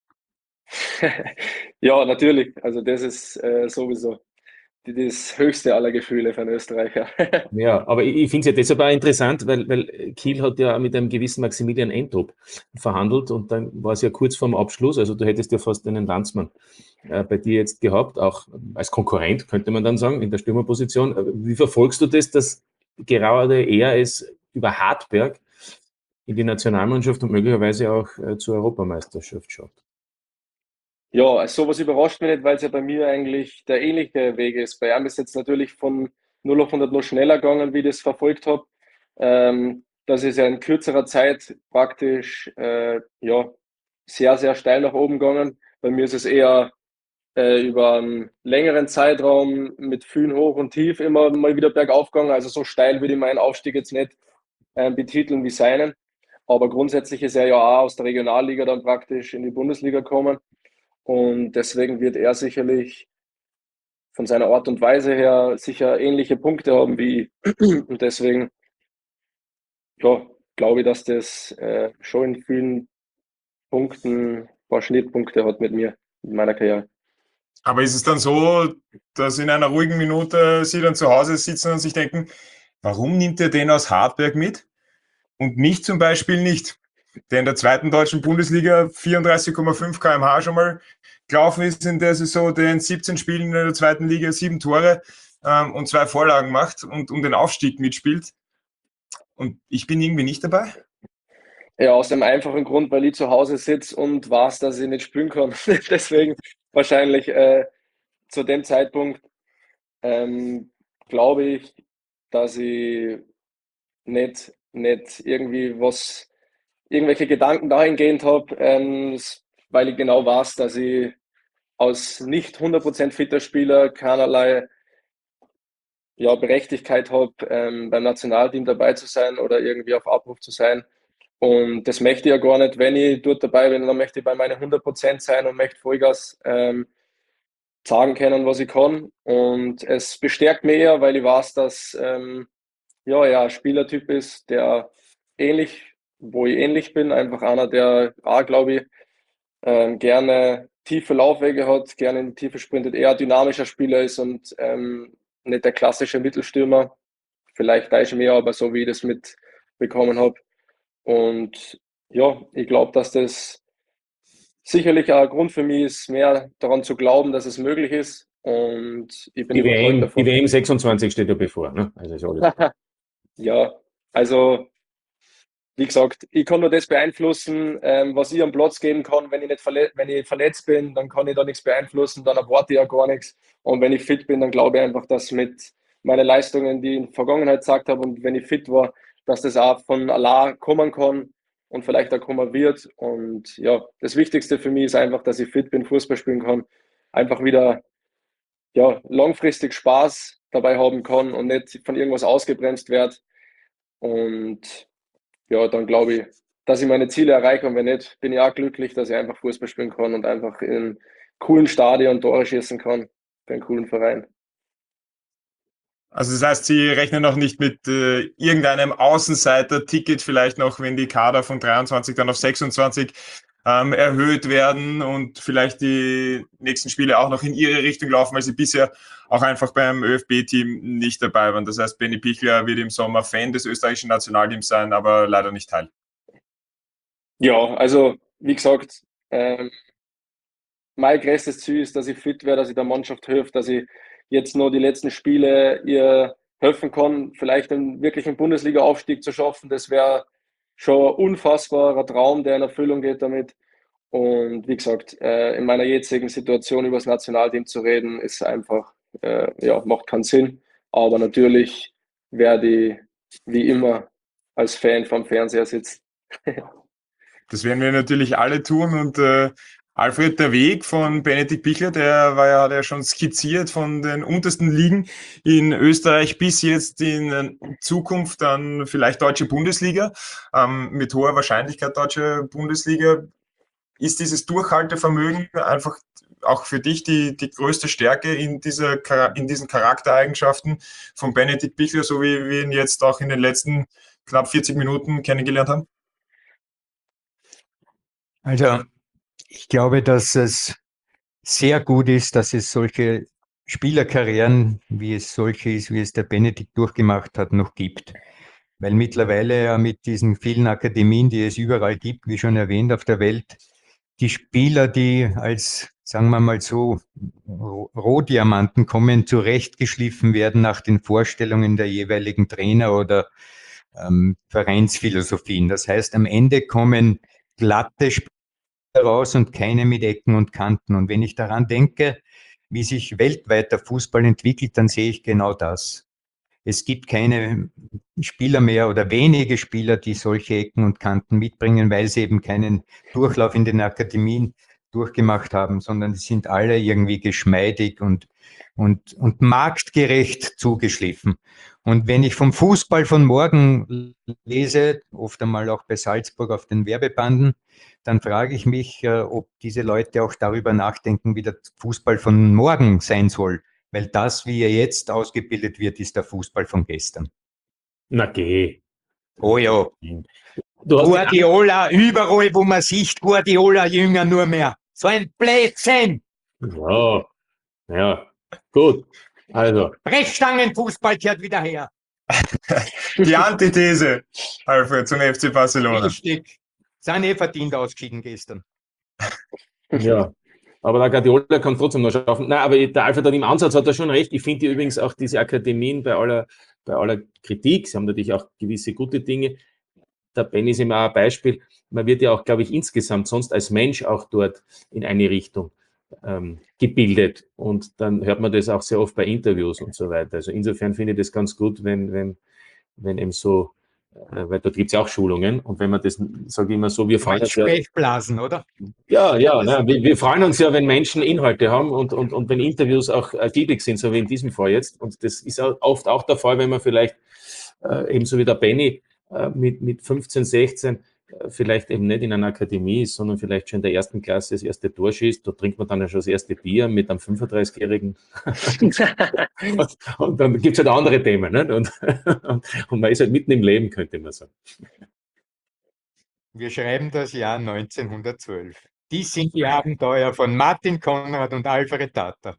C: Ja, natürlich. Also das ist äh, sowieso das höchste aller Gefühle für einen Österreicher.
D: Ja, aber ich, ich finde es ja deshalb auch interessant, weil, weil Kiel hat ja mit einem gewissen Maximilian Eintop verhandelt und dann war es ja kurz vorm Abschluss, also du hättest ja fast einen Landsmann äh, bei dir jetzt gehabt, auch als Konkurrent, könnte man dann sagen, in der Stürmerposition. Wie verfolgst du das, dass gerade er es über Hartberg in die Nationalmannschaft und möglicherweise auch äh, zur Europameisterschaft schaut?
C: Ja, also sowas überrascht mich nicht, weil es ja bei mir eigentlich der ähnliche Weg ist. Bei ihm ist jetzt natürlich von null auf hundert noch schneller gegangen, wie ich das verfolgt habe. Ähm, das ist ja in kürzerer Zeit praktisch äh, ja, sehr, sehr steil nach oben gegangen. Bei mir ist es eher äh, über einen längeren Zeitraum mit vielen Hoch und Tief immer mal wieder bergauf gegangen. Also so steil würde ich meinen Aufstieg jetzt nicht äh, betiteln wie seinen. Aber grundsätzlich ist er ja auch aus der Regionalliga dann praktisch in die Bundesliga gekommen. Und deswegen wird er sicherlich von seiner Art und Weise her sicher ähnliche Punkte haben wie ich. Und deswegen, ja, glaube ich, dass das äh, schon in vielen Punkten ein paar Schnittpunkte hat mit mir, in meiner Karriere.
A: Aber ist es dann so, dass in einer ruhigen Minute Sie dann zu Hause sitzen und sich denken, warum nimmt er den aus Hartberg mit und mich zum Beispiel nicht? Der in der zweiten deutschen Bundesliga vierunddreißig Komma fünf Kilometer pro Stunde schon mal gelaufen ist in der Saison, der in siebzehn Spielen in der zweiten Liga sieben Tore ähm, und zwei Vorlagen macht und um den Aufstieg mitspielt. Und ich bin irgendwie nicht dabei.
C: Ja, aus dem einfachen Grund, weil ich zu Hause sitze und weiß, dass ich nicht spielen kann. Deswegen wahrscheinlich äh, zu dem Zeitpunkt ähm, glaube ich, dass ich nicht, nicht irgendwie was, irgendwelche Gedanken dahingehend habe, ähm, weil ich genau weiß, dass ich als nicht hundert Prozent fitter Spieler keinerlei ja, Berechtigkeit habe, ähm, beim Nationalteam dabei zu sein oder irgendwie auf Abruf zu sein. Und das möchte ich ja gar nicht. Wenn ich dort dabei bin, dann möchte ich bei meinen hundert Prozent sein und möchte Vollgas ähm, sagen können, was ich kann. Und es bestärkt mich eher, weil ich weiß, dass ähm, ja, ja, ein Spielertyp ist, der ähnlich, wo ich ähnlich bin, einfach einer, der auch, glaube ich, ähm, gerne tiefe Laufwege hat, gerne in die Tiefe sprintet, eher ein dynamischer Spieler ist und ähm, nicht der klassische Mittelstürmer. Vielleicht da ist mehr, aber so wie ich das mitbekommen habe. Und ja, ich glaube, dass das sicherlich auch ein Grund für mich ist, mehr daran zu glauben, dass es möglich ist. Und ich bin
D: Die
C: überzeugt
D: W M,
C: davon.
D: die W M sechsundzwanzig steht ja bevor. Ne? Also ist alles.
C: Ja, also wie gesagt, ich kann nur das beeinflussen, ähm, was ich am Platz geben kann. Wenn ich nicht verle wenn ich verletzt bin, dann kann ich da nichts beeinflussen, dann erwarte ich ja gar nichts. Und wenn ich fit bin, dann glaube ich einfach, dass mit meinen Leistungen, die ich in der Vergangenheit gesagt habe, und wenn ich fit war, dass das auch von Allah kommen kann und vielleicht auch kommen wird. Und ja, das Wichtigste für mich ist einfach, dass ich fit bin, Fußball spielen kann, einfach wieder ja, langfristig Spaß dabei haben kann und nicht von irgendwas ausgebremst werde. Und ja, dann glaube ich, dass ich meine Ziele erreiche. Und wenn nicht, bin ich auch glücklich, dass ich einfach Fußball spielen kann und einfach in coolen Stadien Tore schießen kann für einen coolen Verein.
A: Also das heißt, Sie rechnen noch nicht mit äh, irgendeinem Außenseiter-Ticket, vielleicht noch, wenn die Kader von dreiundzwanzig dann auf sechsundzwanzig ähm, erhöht werden und vielleicht die nächsten Spiele auch noch in Ihre Richtung laufen, weil Sie bisher auch einfach beim ÖFB-Team nicht dabei waren. Das heißt, Benny Pichler wird im Sommer Fan des österreichischen Nationalteams sein, aber leider nicht Teil.
C: Ja, also wie gesagt, ähm, mein größtes Ziel ist, dass ich fit werde, dass ich der Mannschaft helfe, dass ich jetzt noch die letzten Spiele ihr helfen kann, vielleicht einen wirklichen Bundesliga-Aufstieg zu schaffen. Das wäre schon ein unfassbarer Traum, der in Erfüllung geht damit. Und wie gesagt, äh, in meiner jetzigen Situation über das Nationalteam zu reden, ist einfach, äh, ja, macht keinen Sinn. Aber natürlich werde ich wie immer als Fan vom Fernseher sitzen.
A: Das werden wir natürlich alle tun und äh, Alfred, der Weg von Benedikt Pichler, der war ja, hat ja schon skizziert von den untersten Ligen in Österreich bis jetzt in Zukunft dann vielleicht deutsche Bundesliga, ähm, mit hoher Wahrscheinlichkeit deutsche Bundesliga. Ist dieses Durchhaltevermögen einfach auch für dich die, die größte Stärke in, dieser, in diesen Charaktereigenschaften von Benedikt Pichler, so wie wir ihn jetzt auch in den letzten knapp vierzig Minuten kennengelernt haben?
E: Also, ich glaube, dass es sehr gut ist, dass es solche Spielerkarrieren, wie es solche ist, wie es der Benedikt durchgemacht hat, noch gibt. Weil mittlerweile ja mit diesen vielen Akademien, die es überall gibt, wie schon erwähnt, auf der Welt, die Spieler, die als, sagen wir mal so, Rohdiamanten kommen, zurechtgeschliffen werden nach den Vorstellungen der jeweiligen Trainer oder ähm, Vereinsphilosophien. Das heißt, am Ende kommen glatte Spieler raus und keine mit Ecken und Kanten. Und wenn ich daran denke, wie sich weltweit der Fußball entwickelt, dann sehe ich genau das. Es gibt keine Spieler mehr oder wenige Spieler, die solche Ecken und Kanten mitbringen, weil sie eben keinen Durchlauf in den Akademien durchgemacht haben, sondern die sind alle irgendwie geschmeidig und, und, und marktgerecht zugeschliffen. Und wenn ich vom Fußball von morgen lese, oft einmal auch bei Salzburg auf den Werbebanden, dann frage ich mich, äh, ob diese Leute auch darüber nachdenken, wie der Fußball von morgen sein soll. Weil das, wie er jetzt ausgebildet wird, ist der Fußball von gestern.
D: Na geh.
E: Oh ja.
D: Du hast
E: Guardiola, überall, wo man sieht, Guardiola jünger nur mehr. So ein Blödsinn.
D: Ja, ja, gut. Also,
E: Brechstangenfußball kehrt wieder her.
A: Die Antithese, Alfred, zum F C Barcelona.
E: Richtig. Sind eh verdient ausgeschieden gestern.
D: ja. Aber der Guardiola kann trotzdem noch schaffen. Nein, aber der Alfred hat im Ansatz hat er schon recht. Ich finde übrigens auch diese Akademien bei aller, bei aller Kritik, sie haben natürlich auch gewisse gute Dinge. Der Benny ist immer ein Beispiel. Man wird ja auch, glaube ich, insgesamt sonst als Mensch auch dort in eine Richtung ähm, gebildet. Und dann hört man das auch sehr oft bei Interviews und so weiter. Also insofern finde ich das ganz gut, wenn, wenn, wenn eben so, äh, weil dort gibt es ja auch Schulungen. Und wenn man das, sage ich immer so, wir freuen uns ja.
E: Sprechblasen, oder?
D: Ja, ja, ja wir, wir freuen uns ja, wenn Menschen Inhalte haben und, und, und wenn Interviews auch ergiebig sind, so wie in diesem Fall jetzt. Und das ist auch oft auch der Fall, wenn man vielleicht äh, ebenso wie der Benny äh, mit, mit fünfzehn, sechzehn äh, vielleicht eben nicht in einer Akademie ist, sondern vielleicht schon in der ersten Klasse das erste Tor schießt. Da trinkt man dann ja schon das erste Bier mit einem fünfunddreißigjährigen. und, und dann gibt es halt andere Themen. Nicht? Und, und man ist halt mitten im Leben, könnte man sagen.
E: Wir schreiben das Jahr neunzehnhundertzwölf. Dies sind die Abenteuer von Martin Konrad und Alfred Tata.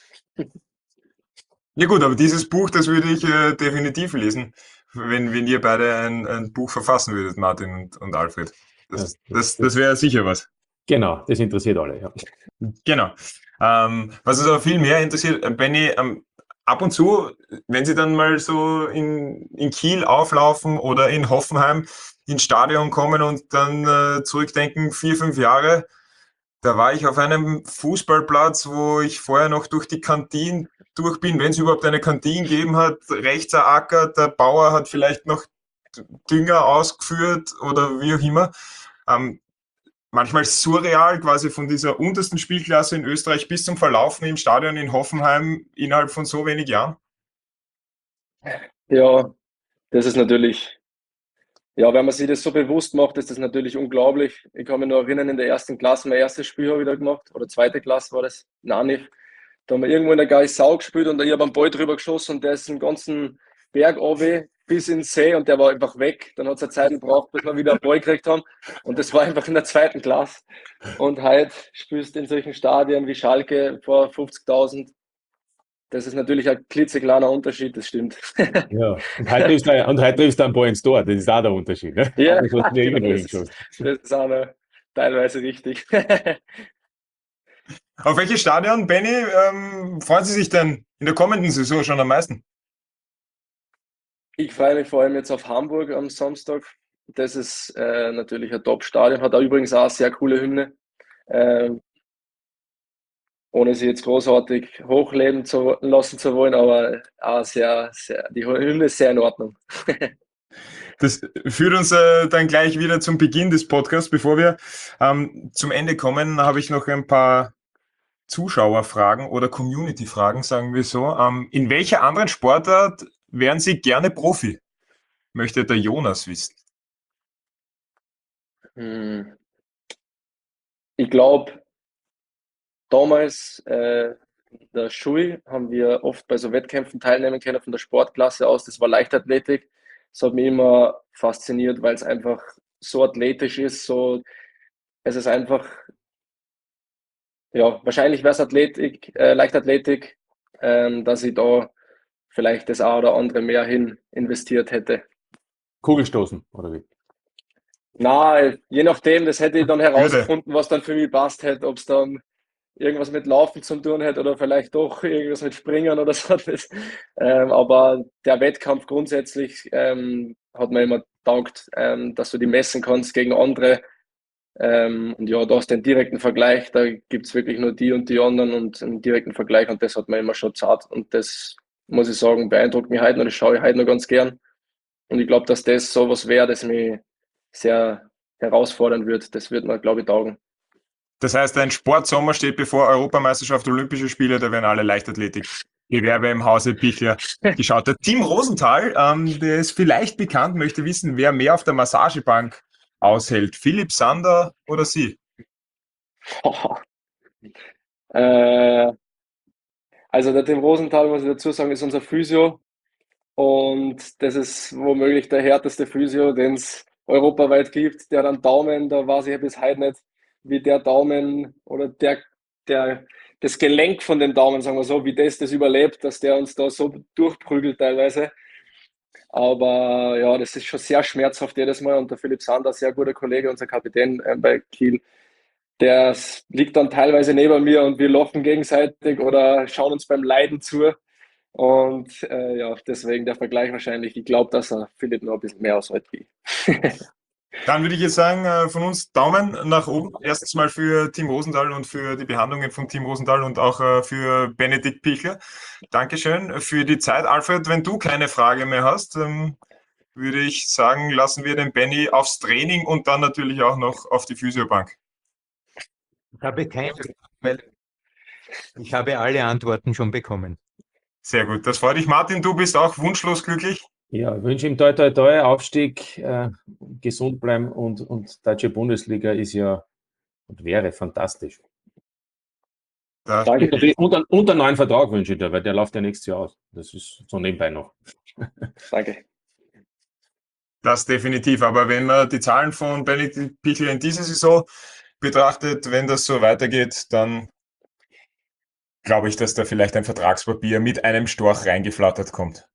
A: Ja gut, aber dieses Buch, das würde ich äh, definitiv lesen, wenn, wenn ihr beide ein, ein Buch verfassen würdet, Martin und, und Alfred. Das,
D: Ja,
A: das, das wäre sicher was.
D: Genau, das interessiert alle. Ja.
A: Genau. Ähm, was uns aber viel mehr interessiert, äh, Benny, ähm, ab und zu, wenn Sie dann mal so in, in Kiel auflaufen oder in Hoffenheim ins Stadion kommen und dann äh, zurückdenken, vier, fünf Jahre, da war ich auf einem Fußballplatz, wo ich vorher noch durch die Kantine durch bin, wenn es überhaupt eine Kantine gegeben hat, rechts ein Acker, der Bauer hat vielleicht noch Dünger ausgeführt oder wie auch immer. Ähm, manchmal surreal, quasi von dieser untersten Spielklasse in Österreich bis zum Verlaufen im Stadion in Hoffenheim innerhalb von so wenig Jahren.
C: Ja, das ist natürlich, ja, wenn man sich das so bewusst macht, ist das natürlich unglaublich. Ich kann mich noch erinnern, in der ersten Klasse, mein erstes Spiel habe ich da gemacht, oder zweite Klasse war das, Nanif. Da haben wir irgendwo in der Geissau gespielt und ich habe einen Ball drüber geschossen und der ist den ganzen Berg runter bis ins See und der war einfach weg. Dann hat es eine Zeit gebraucht, bis wir wieder einen Ball gekriegt haben. Und das war einfach in der zweiten Klasse. Und heute spielst du in solchen Stadien wie Schalke vor fünfzigtausend. Das ist natürlich ein klitzekleiner Unterschied, das stimmt.
D: Ja, und heute triffst du, und heute triffst du einen Ball ins Tor, das ist auch der Unterschied. Ne?
C: Ja,
D: das, was wir
C: genau,
D: immer
C: das, ist, das ist auch noch teilweise richtig.
A: Auf welches Stadion, Benny, ähm, freuen Sie sich denn in der kommenden Saison schon am meisten?
C: Ich freue mich vor allem jetzt auf Hamburg am Samstag. Das ist äh, natürlich ein Top-Stadion, hat auch übrigens auch eine sehr coole Hymne. Ähm, ohne sie jetzt großartig hochleben zu lassen zu wollen, aber auch sehr, sehr, die Hymne ist sehr in Ordnung.
A: Das führt uns äh, dann gleich wieder zum Beginn des Podcasts. Bevor wir ähm, zum Ende kommen, habe ich noch ein paar Zuschauerfragen oder Community-Fragen, sagen wir so. Ähm, in welcher anderen Sportart wären Sie gerne Profi? Möchte der Jonas wissen.
C: Hm. Ich glaube, damals äh, in der Schule haben wir oft bei so Wettkämpfen teilnehmen können von der Sportklasse aus. Das war Leichtathletik. Das hat mich immer fasziniert, weil es einfach so athletisch ist. So, es ist einfach, ja, wahrscheinlich wäre es Athletik, äh, Leichtathletik, ähm, dass ich da vielleicht das eine oder andere mehr hin investiert hätte.
D: Kugelstoßen, oder wie?
C: Na, je nachdem, das hätte ich dann herausgefunden, was dann für mich passt hätte, ob es dann irgendwas mit Laufen zu tun hätte oder vielleicht doch irgendwas mit Springen oder so. Ähm, aber der Wettkampf grundsätzlich ähm, hat mir immer getaugt, ähm, dass du die messen kannst gegen andere. Ähm, und ja, da hast du den direkten Vergleich, da gibt es wirklich nur die und die anderen und einen direkten Vergleich und das hat mir immer schon zart. Und das, muss ich sagen, beeindruckt mich heute noch, das schaue ich heute noch ganz gern. Und ich glaube, dass das sowas wäre, das mich sehr herausfordern wird. Das wird mir, glaube ich, taugen.
A: Das heißt, ein Sportsommer steht bevor, Europameisterschaft, Olympische Spiele, da werden alle Leichtathletik-Gewerbe im Hause Pichler geschaut. Der Tim Rosenthal, ähm, der ist vielleicht bekannt, möchte wissen, wer mehr auf der Massagebank aushält. Philipp Sander oder Sie?
C: Oh. Äh, also der Tim Rosenthal, muss ich dazu sagen, ist unser Physio. Und das ist womöglich der härteste Physio, den es europaweit gibt. Der hat einen Daumen, da weiß ich ja bis heute nicht, wie der Daumen oder der, der, das Gelenk von dem Daumen, sagen wir so, wie das das überlebt, dass der uns da so durchprügelt teilweise. Aber ja, das ist schon sehr schmerzhaft jedes Mal. Und der Philipp Sander, sehr guter Kollege, unser Kapitän äh, bei Kiel, der liegt dann teilweise neben mir und wir lachen gegenseitig oder schauen uns beim Leiden zu. Und äh, ja, deswegen der Vergleich wahrscheinlich. Ich glaube, dass er Philipp noch ein bisschen mehr aushält wie ich.
A: Dann würde ich jetzt sagen, äh, von uns Daumen nach oben. Erstens mal für Tim Rosenthal und für die Behandlungen von Tim Rosenthal und auch äh, für Benedikt Pichler. Dankeschön für die Zeit. Alfred, wenn du keine Frage mehr hast, ähm, würde ich sagen, lassen wir den Benny aufs Training und dann natürlich auch noch auf die Physiobank.
E: Ich habe keine, weil ich habe alle Antworten schon bekommen.
A: Sehr gut, das freut dich. Martin, du bist auch wunschlos glücklich?
D: Ja, ich wünsche ihm toi toi toi, Aufstieg, äh, gesund bleiben und, und deutsche Bundesliga ist ja und wäre fantastisch.
A: Da
D: Danke. Und, einen- und einen neuen Vertrag wünsche ich dir, weil der läuft ja nächstes Jahr aus. Das ist so nebenbei noch.
C: Danke.
A: Das definitiv, aber wenn man die Zahlen von Benedikt Pichler in dieser Saison betrachtet, wenn das so weitergeht, dann glaube ich, dass da vielleicht ein Vertragspapier mit einem Storch reingeflattert kommt.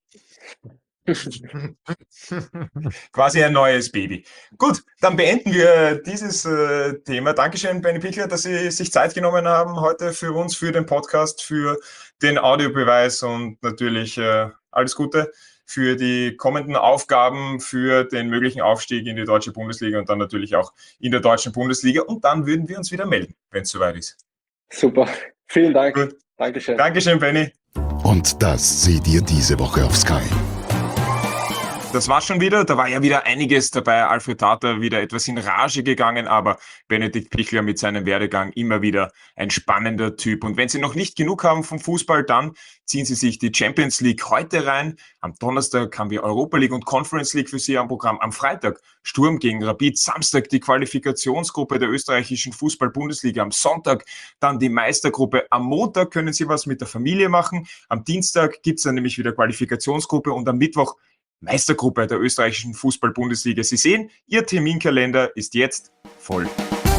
A: Quasi ein neues Baby. Gut, dann beenden wir dieses äh, Thema. Dankeschön, Benny Pichler, dass Sie sich Zeit genommen haben heute für uns, für den Podcast, für den Audiobeweis und natürlich äh, alles Gute für die kommenden Aufgaben, für den möglichen Aufstieg in die deutsche Bundesliga und dann natürlich auch in der deutschen Bundesliga. Und dann würden wir uns wieder melden, wenn es soweit ist.
C: Super. Vielen Dank.
A: Gut.
C: Dankeschön.
A: Dankeschön, Benny.
B: Und das seht ihr diese Woche auf Sky.
A: Das war's schon wieder. Da war ja wieder einiges dabei. Alfred Tater wieder etwas in Rage gegangen, aber Benedikt Pichler mit seinem Werdegang immer wieder ein spannender Typ. Und wenn Sie noch nicht genug haben vom Fußball, dann ziehen Sie sich die Champions League heute rein. Am Donnerstag haben wir Europa League und Conference League für Sie am Programm. Am Freitag Sturm gegen Rapid. Samstag die Qualifikationsgruppe der österreichischen Fußball-Bundesliga. Am Sonntag dann die Meistergruppe. Am Montag können Sie was mit der Familie machen. Am Dienstag gibt's dann nämlich wieder Qualifikationsgruppe und am Mittwoch Meistergruppe der österreichischen Fußball-Bundesliga. Sie sehen, Ihr Terminkalender ist jetzt voll.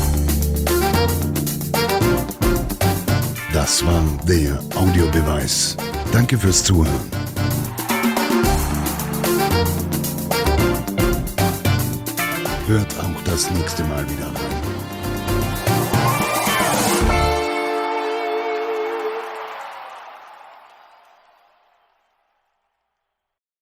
B: Das war der Audiobeweis. Danke fürs Zuhören. Hört auch das nächste Mal wieder rein.